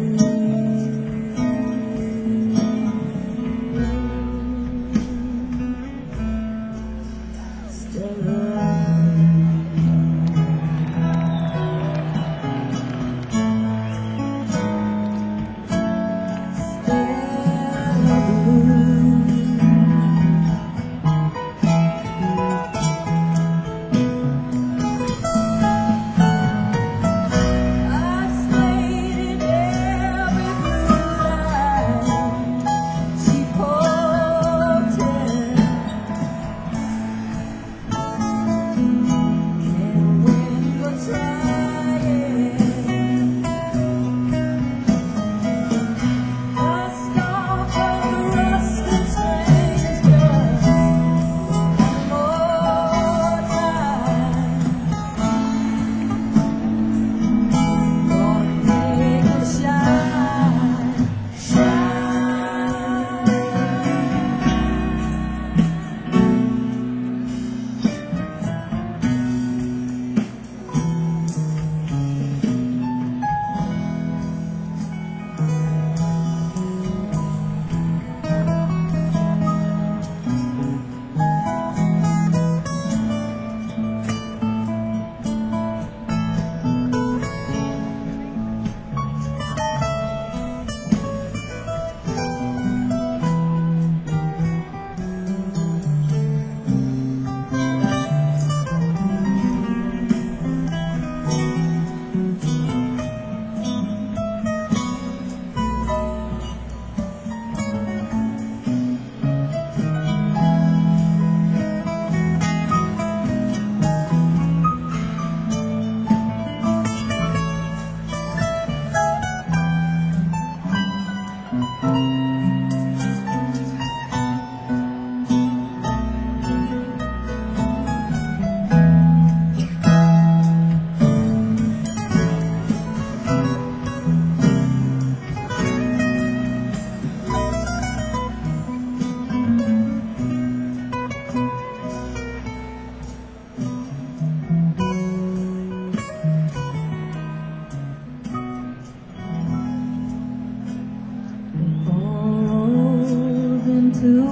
Speaker 2: To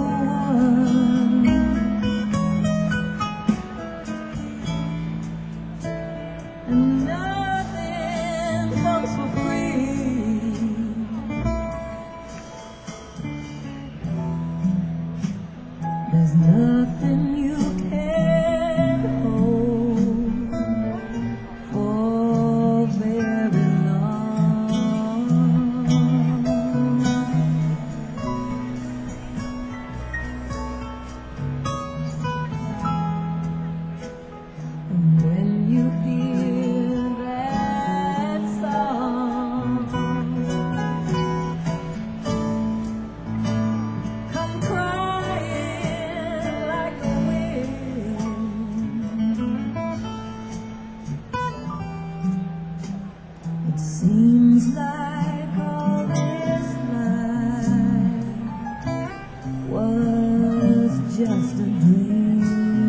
Speaker 2: one, and nothing comes for free. There's nothing you can hold for very long. When you hear that song come crying like a wind just a dream.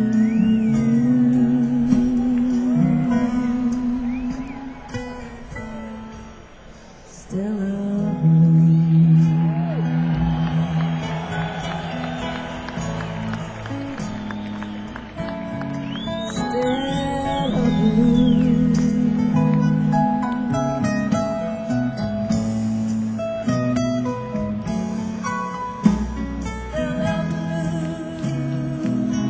Speaker 2: Stella Blue. Stella Blue. Stella Blue.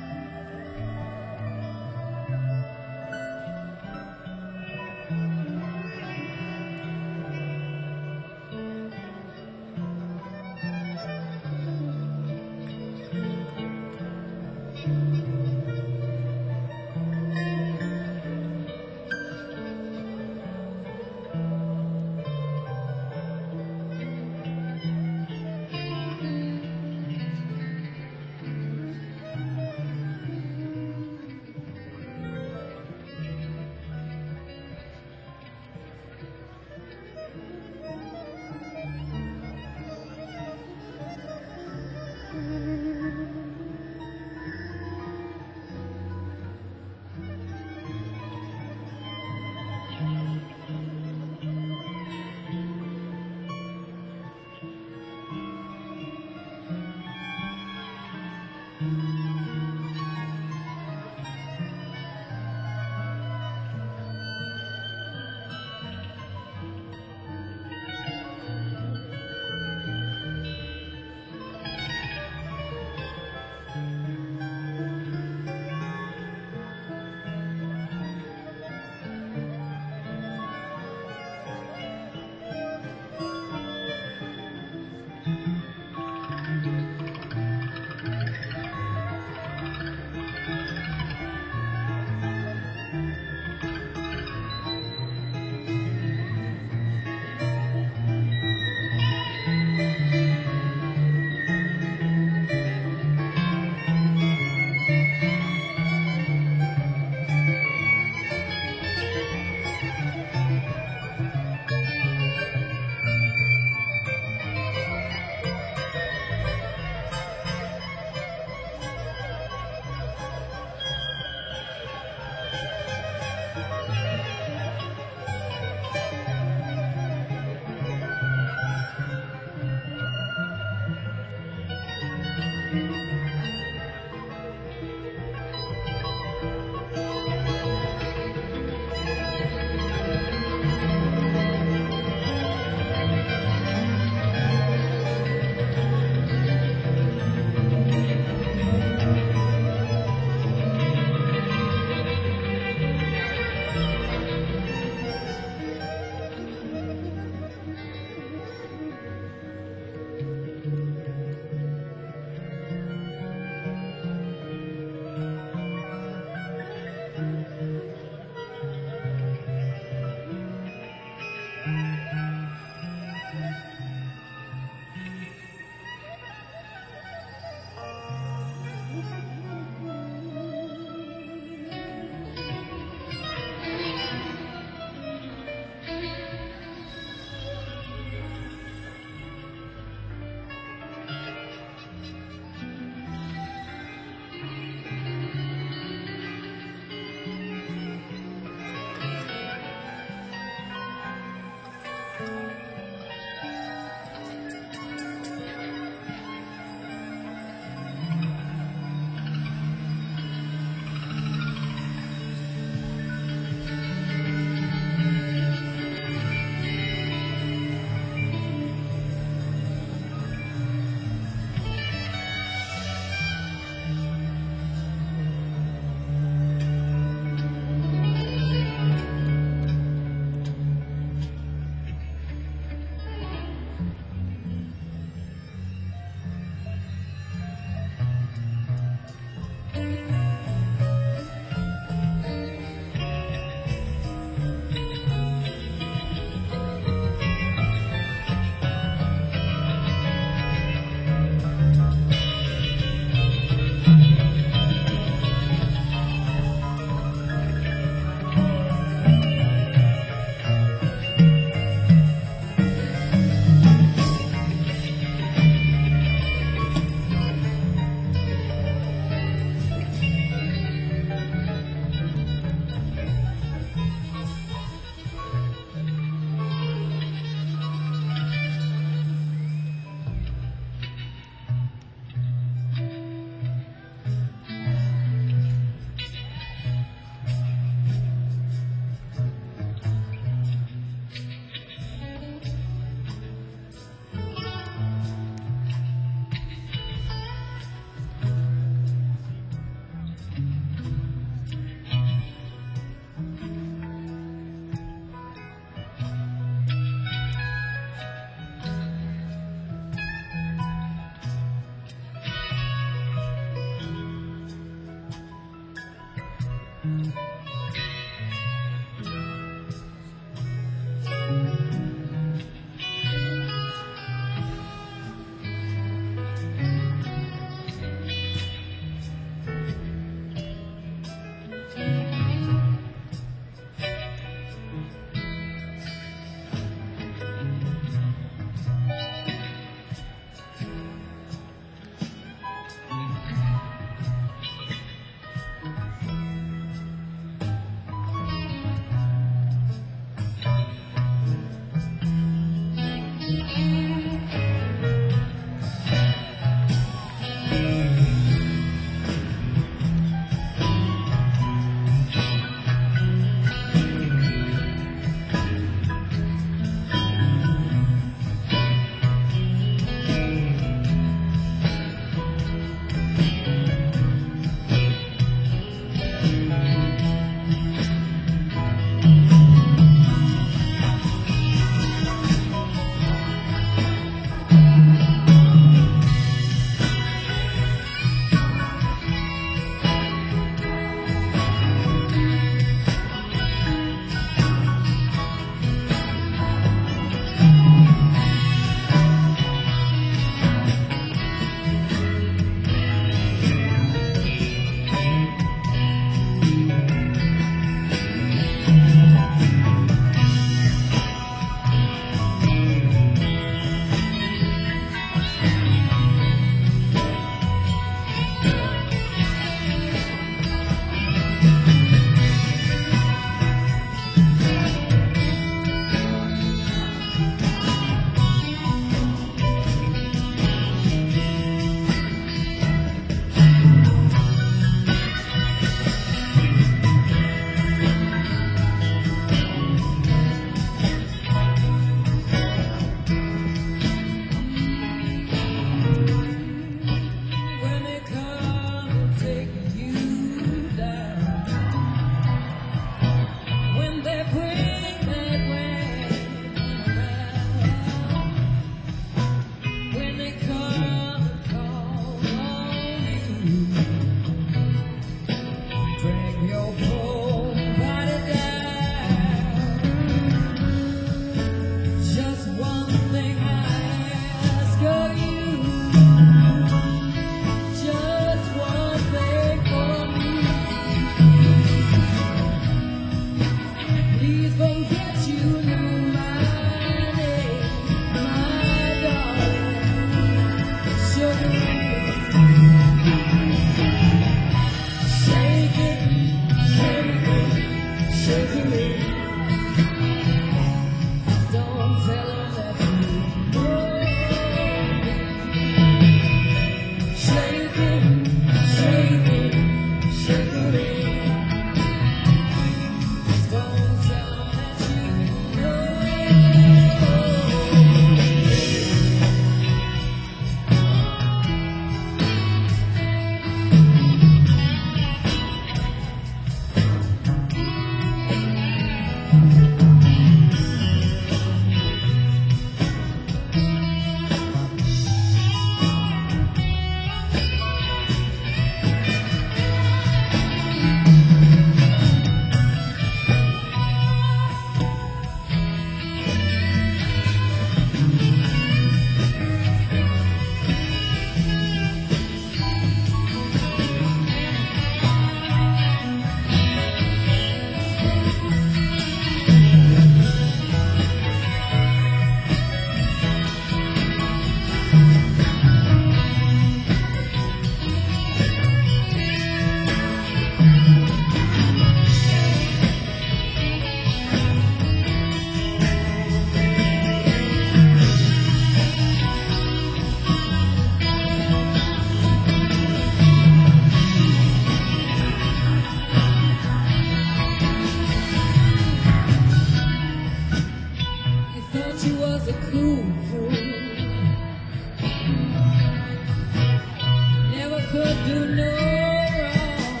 Speaker 2: could do no wrong.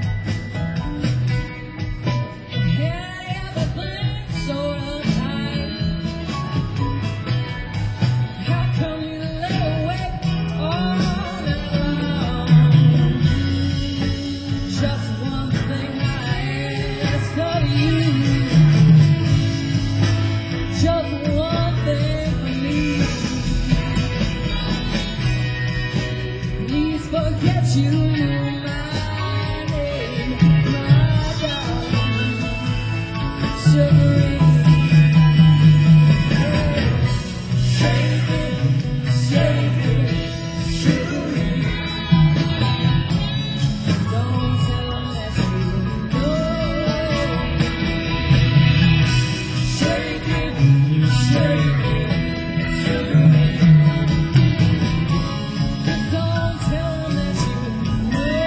Speaker 2: Had everything so unkind. How come you lay awake all night long? Just one thing I ask of you. Just one thing for me. Please forget you know my name, my darling. Sugary. Shake it, shake it, sugary. Don't tell 'em that you know. Shake it, shake it, sugary. Don't tell 'em that you know.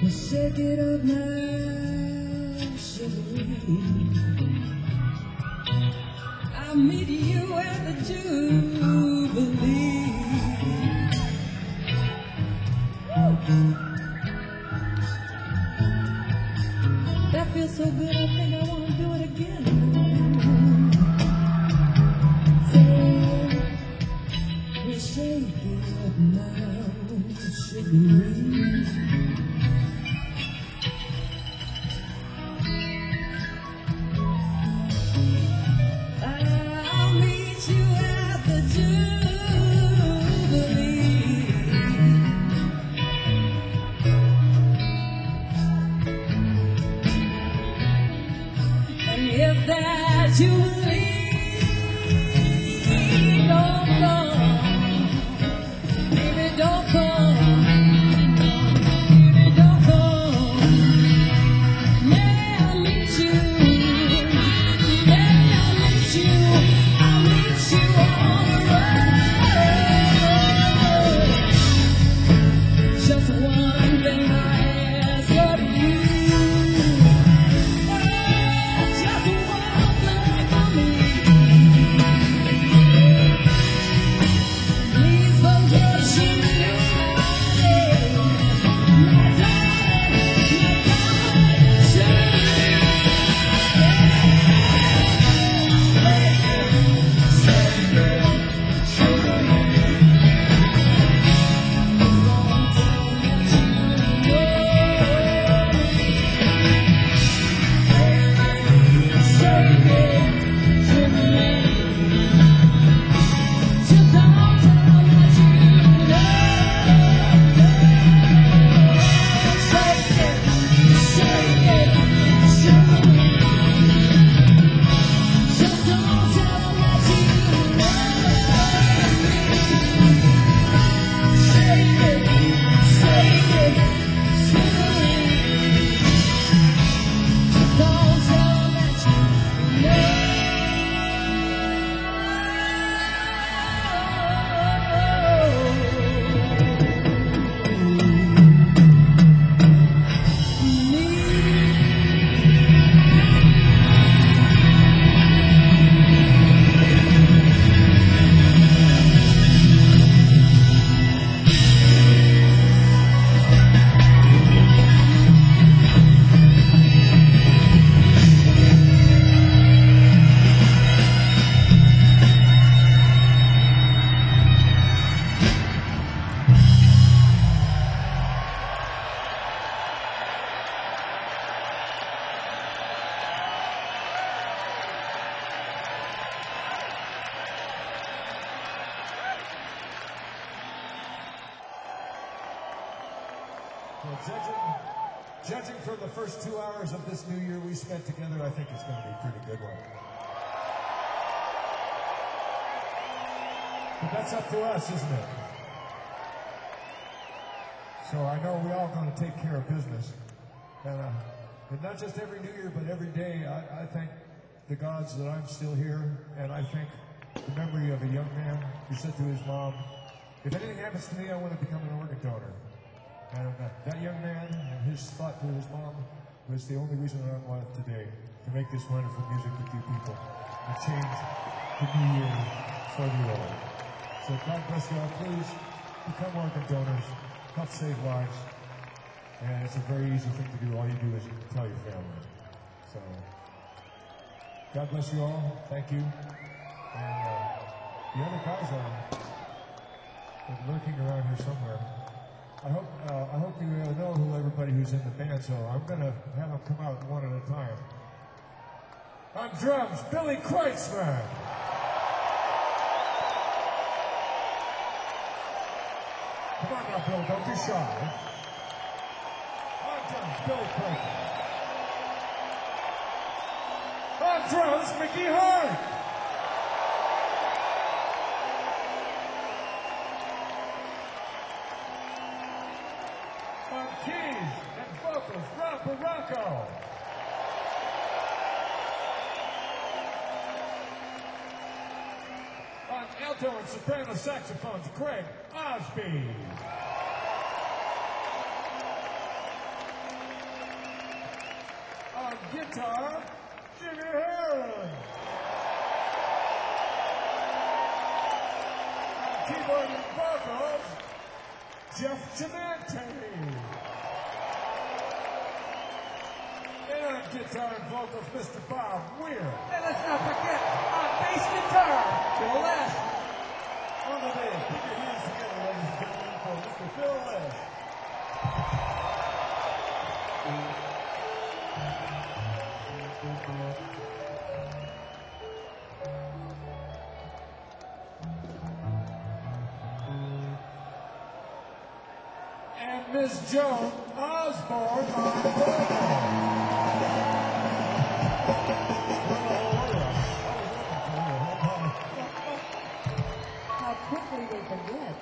Speaker 2: Shake it up now, sugar. I'll meet you at the Jubilee. That feels so good, I think I want to do it again. So, shake it up now, sugar.
Speaker 3: Judging from the first 2 hours of this new year we spent together, I think it's going to be a pretty good one. But that's up to us, isn't it? So I know we all going to take care of business. And not just every new year, but every day, I thank the gods that I'm still here, and I thank the memory of a young man who said to his mom, if anything happens to me, I want to become an organ donor. And that young man and his thought to his mom was the only reason I'm alive today, to make this wonderful music with you people and change the new year for the old. So God bless you all. Please become organ donors, help save lives. And it's a very easy thing to do. All you do is tell your family. So God bless you all. Thank you. And the other guys are lurking around here somewhere. I hope you know who everybody who's in the band, so I'm going to have them come out one at a time. On drums, Billy Kreutzmann. Come on now, Bill, don't be shy. On drums, Billy Kreutzmann. On drums, Mickey Hart. On keys and vocals, Rob Baracco. On alto and soprano saxophones, Craig Osby. guitar, Jimmy Harlan. On keyboard and vocals, Jeff Cimante. And on guitar and vocals, Mr. Bob Weir.
Speaker 4: And let's not forget, on bass guitar, Phil Lesh.
Speaker 3: On the bass, put your hands together, ladies and gentlemen, for Mr. Phil Lesh. And Miss Joan Osborne on vocals.
Speaker 2: How quickly they forget.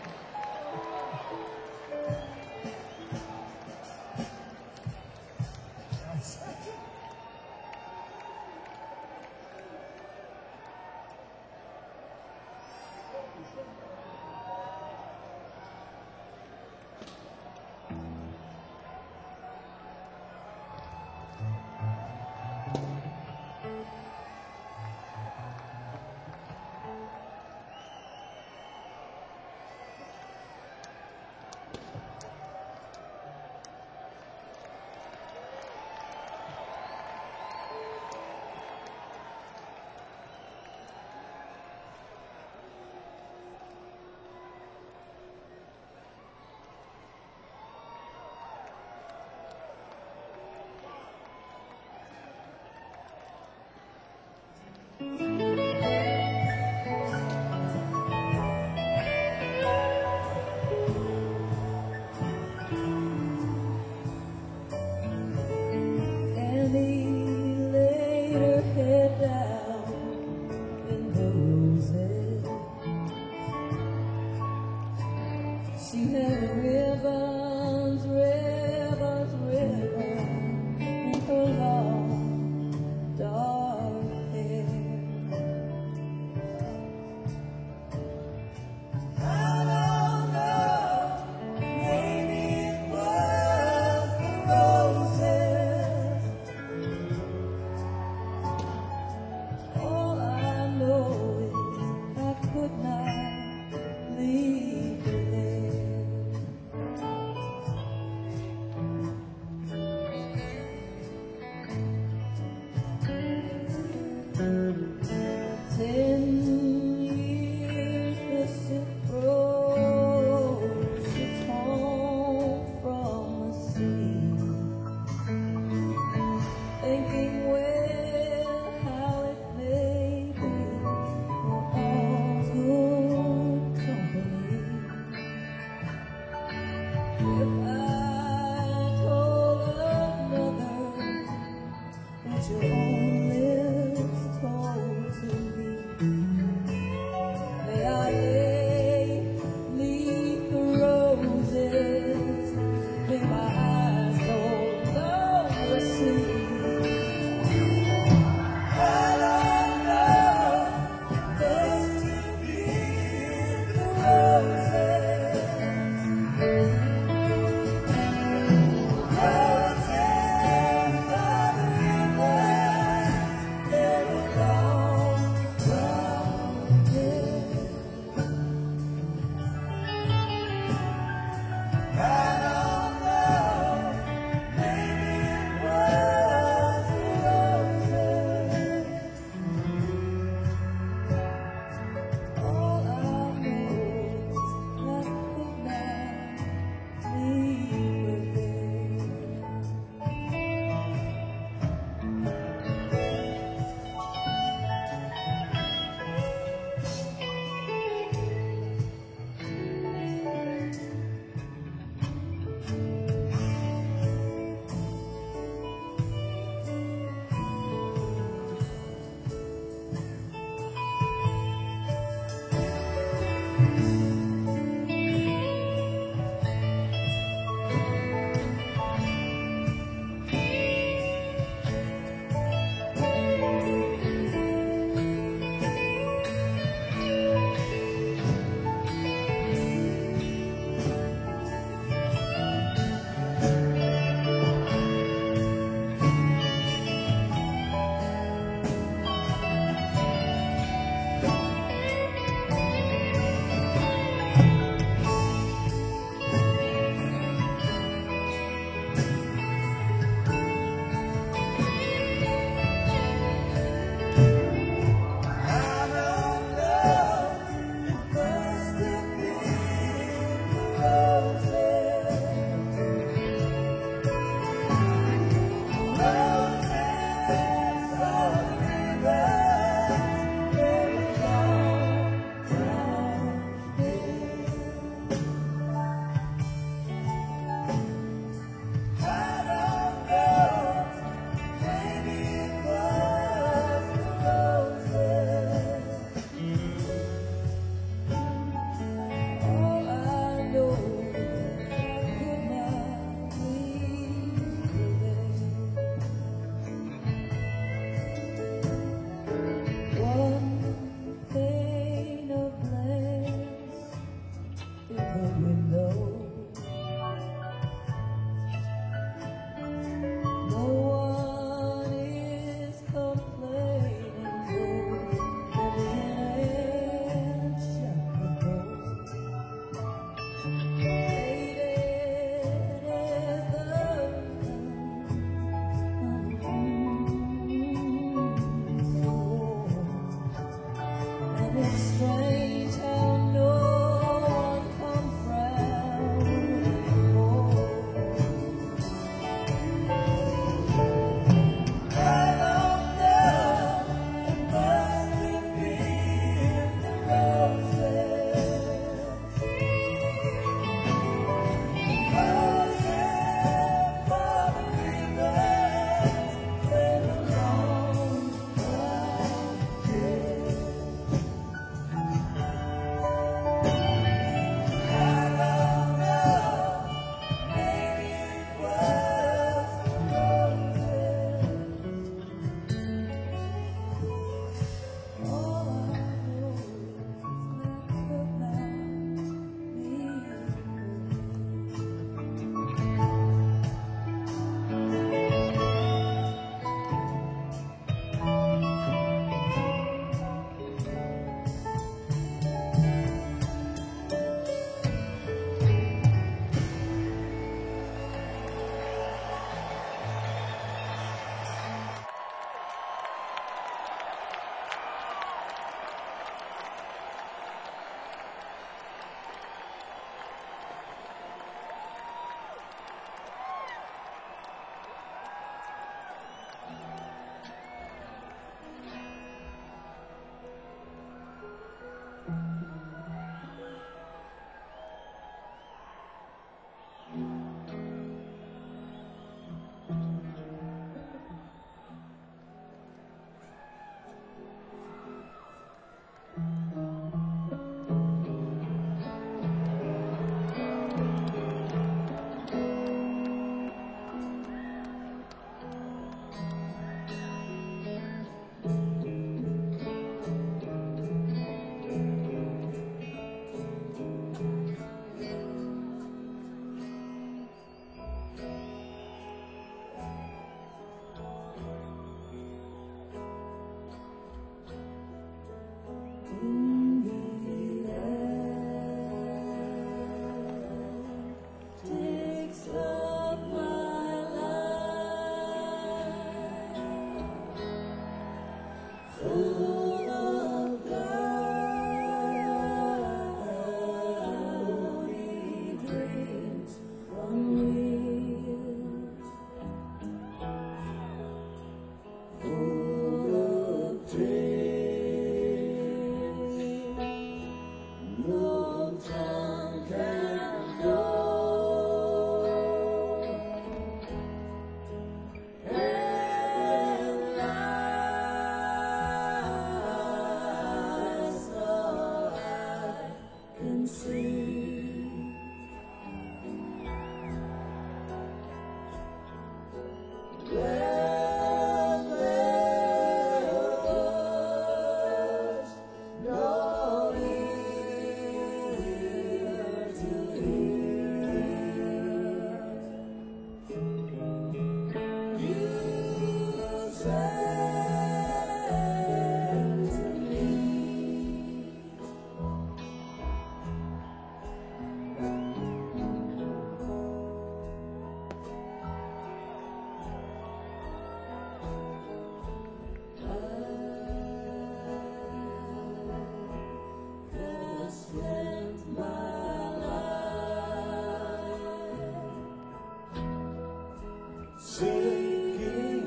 Speaker 2: Taking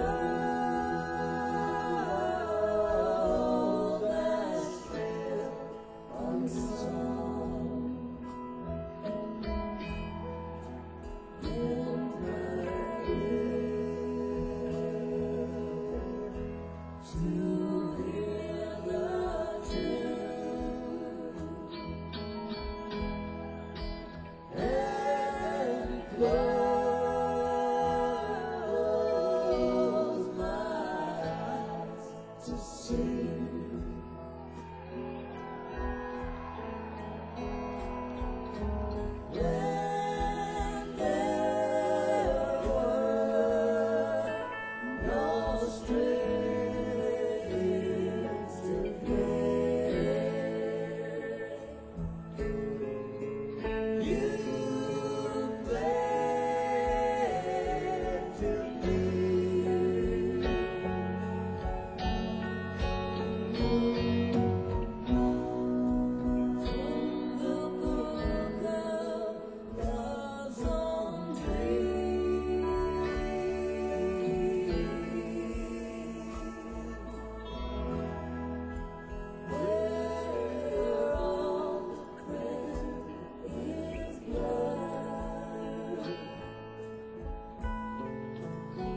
Speaker 2: all that's real unsung in my ear to hear the truth and close my eyes to see. When there were no strings to bear, you bared to me. From the book of love's own dream, where all the credit is blood.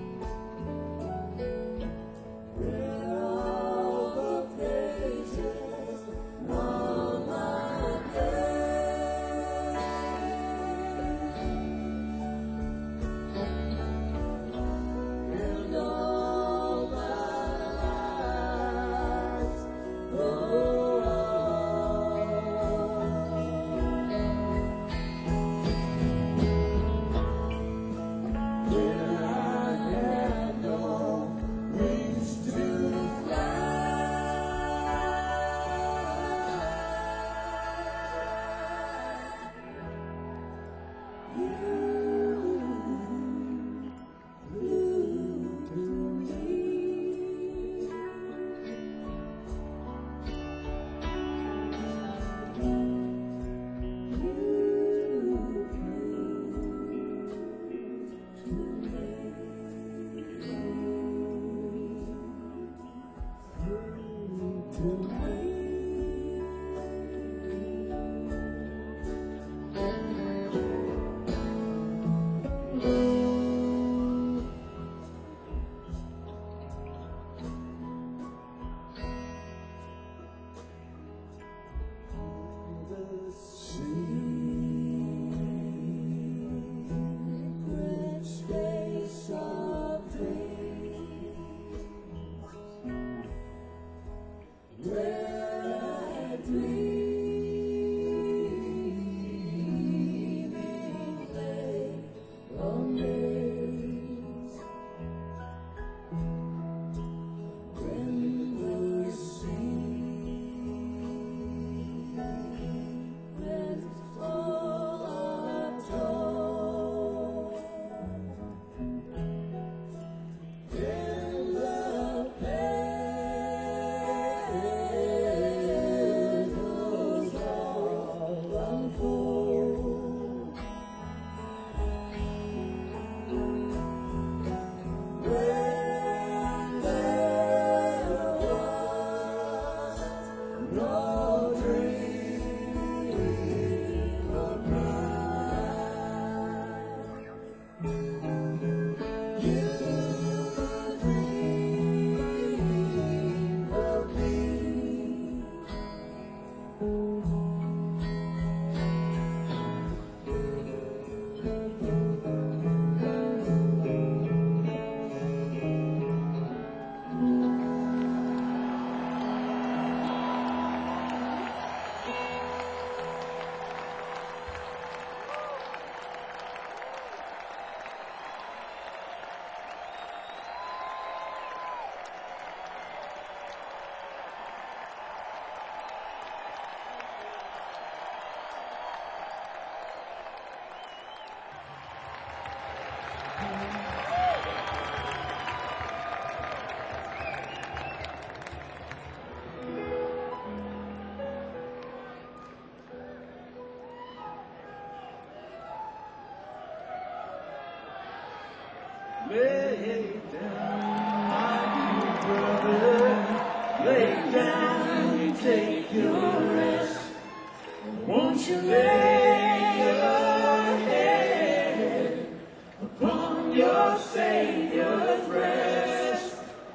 Speaker 5: Lay down, my dear brother. Lay down and take your rest. Won't you lay your head upon your Savior's breast?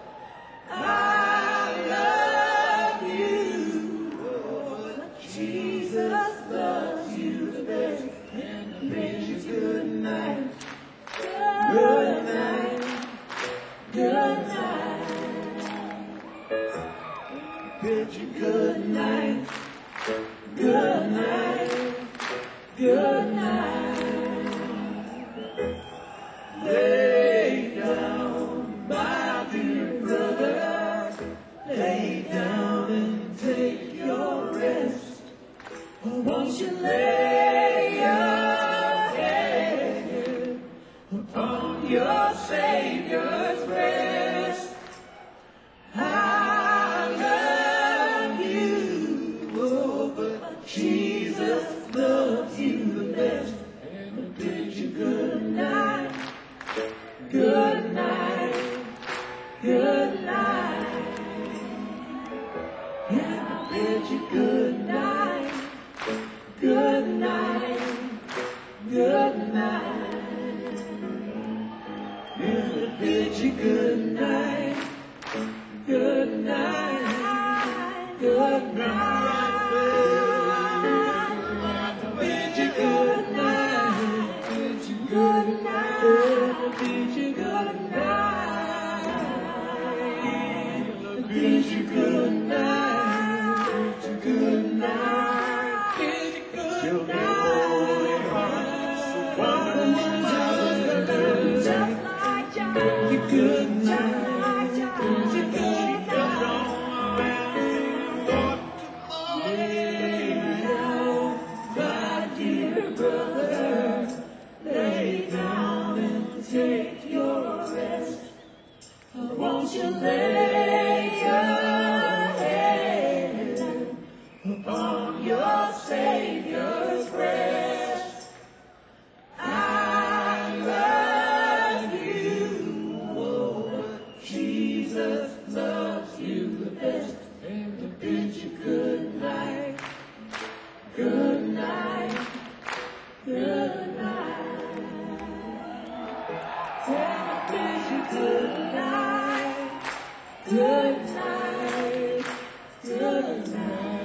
Speaker 5: I love you, but Jesus loves you the best, and bids you good night, good night, good night. Bids you good night, good night, good night. Lay down, my dear brother. Lay down and take your rest. Oh, won't you lay your head upon your Savior's breast? I love you, oh, but Jesus loves you the best, and I bid you good night, good night, good night. And I bid you good night, good night, good night. And I bid you good night, good night, good night. I bid you good night, bid you good night, I bid you good night, I bid you good night, bid you good night, bid you good night. So wonderful, just like John, bid you good night, bid you good night. Lay down and take your rest. Won't you lay your head upon your Savior's breast? I love you, oh, but Jesus loves you the best, and I bid you good night, good night, good night. And I bid you good night, good night, good night.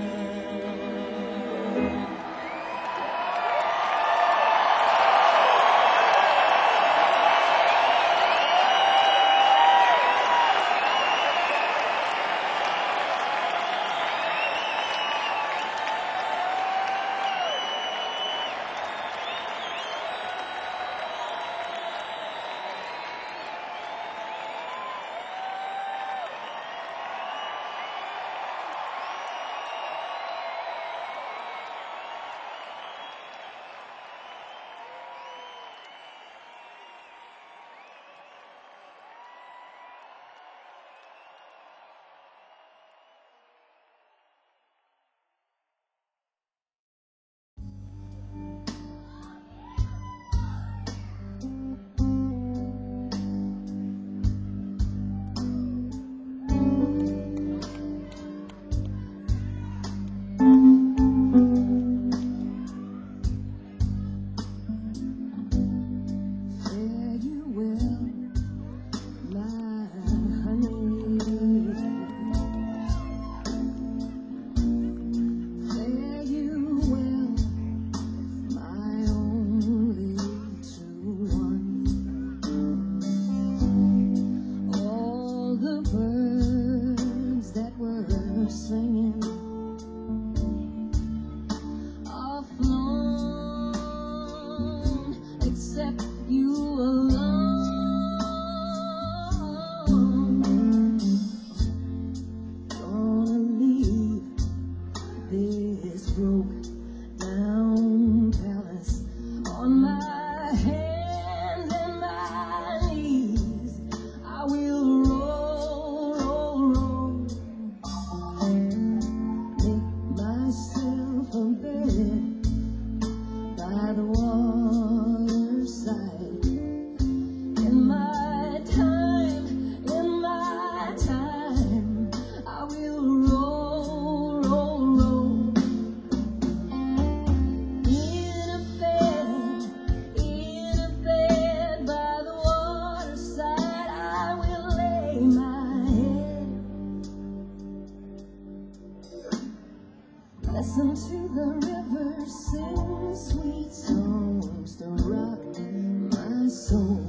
Speaker 2: Listen to the river sing sweet songs to rock my soul.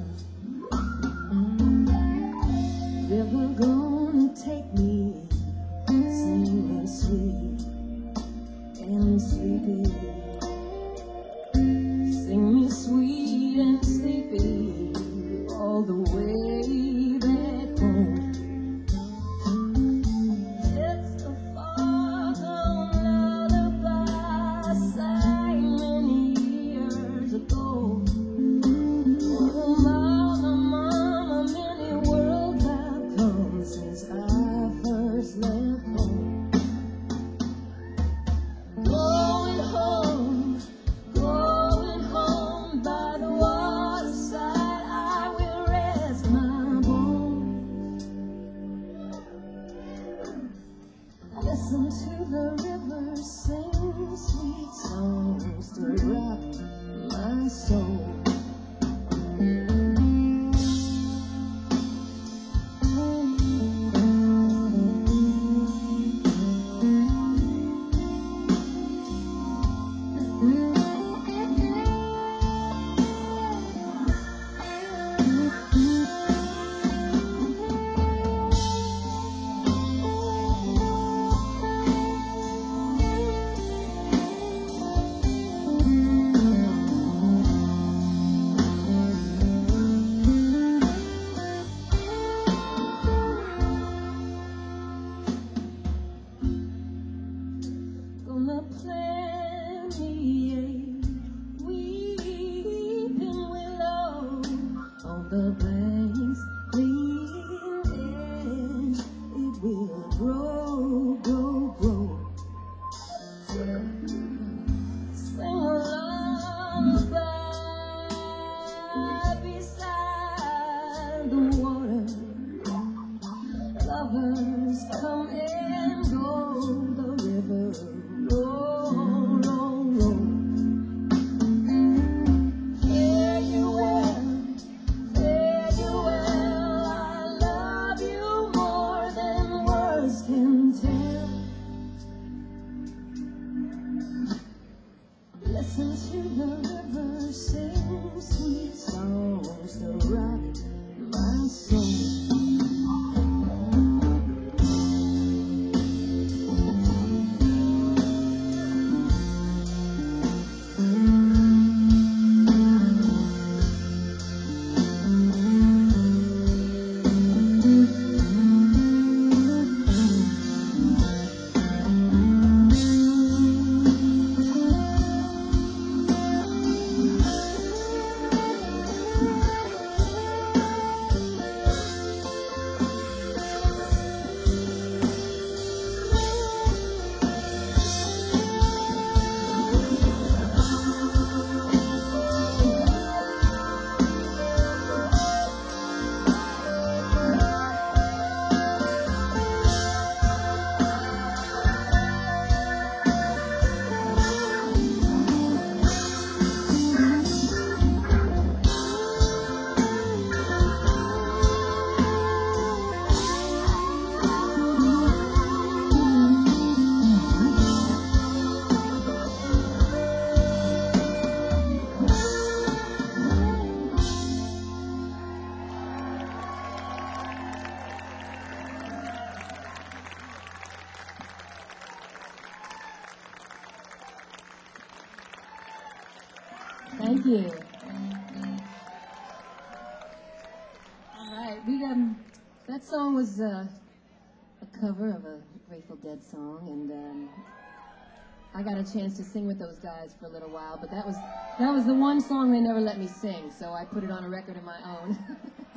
Speaker 2: River gonna take me singing sweet and sleepy. Sing me sweet and sleepy all the way back home. It's a far-gone lullaby sang many years ago. Oh, mama, mama, many worlds have come since I first left home. Going home by the waterside, I will rest my bones. Listen to the river sing sweet songs to rock my soul. Gonna plant me a weeping willow on the banks leaning. It will grow, grow, grow. Sing a lullaby beside the water. Lovers come and go, the river roll, roll, roll. Fare you well, fare you well. I love you more than words can tell. Listen to the river sing sweet songs to rock my soul. Thank you. All right, that song was a cover of a Grateful Dead song, and I got a chance to sing with those guys for a little while, but that was the one song they never let me sing, so I put it on a record of my own.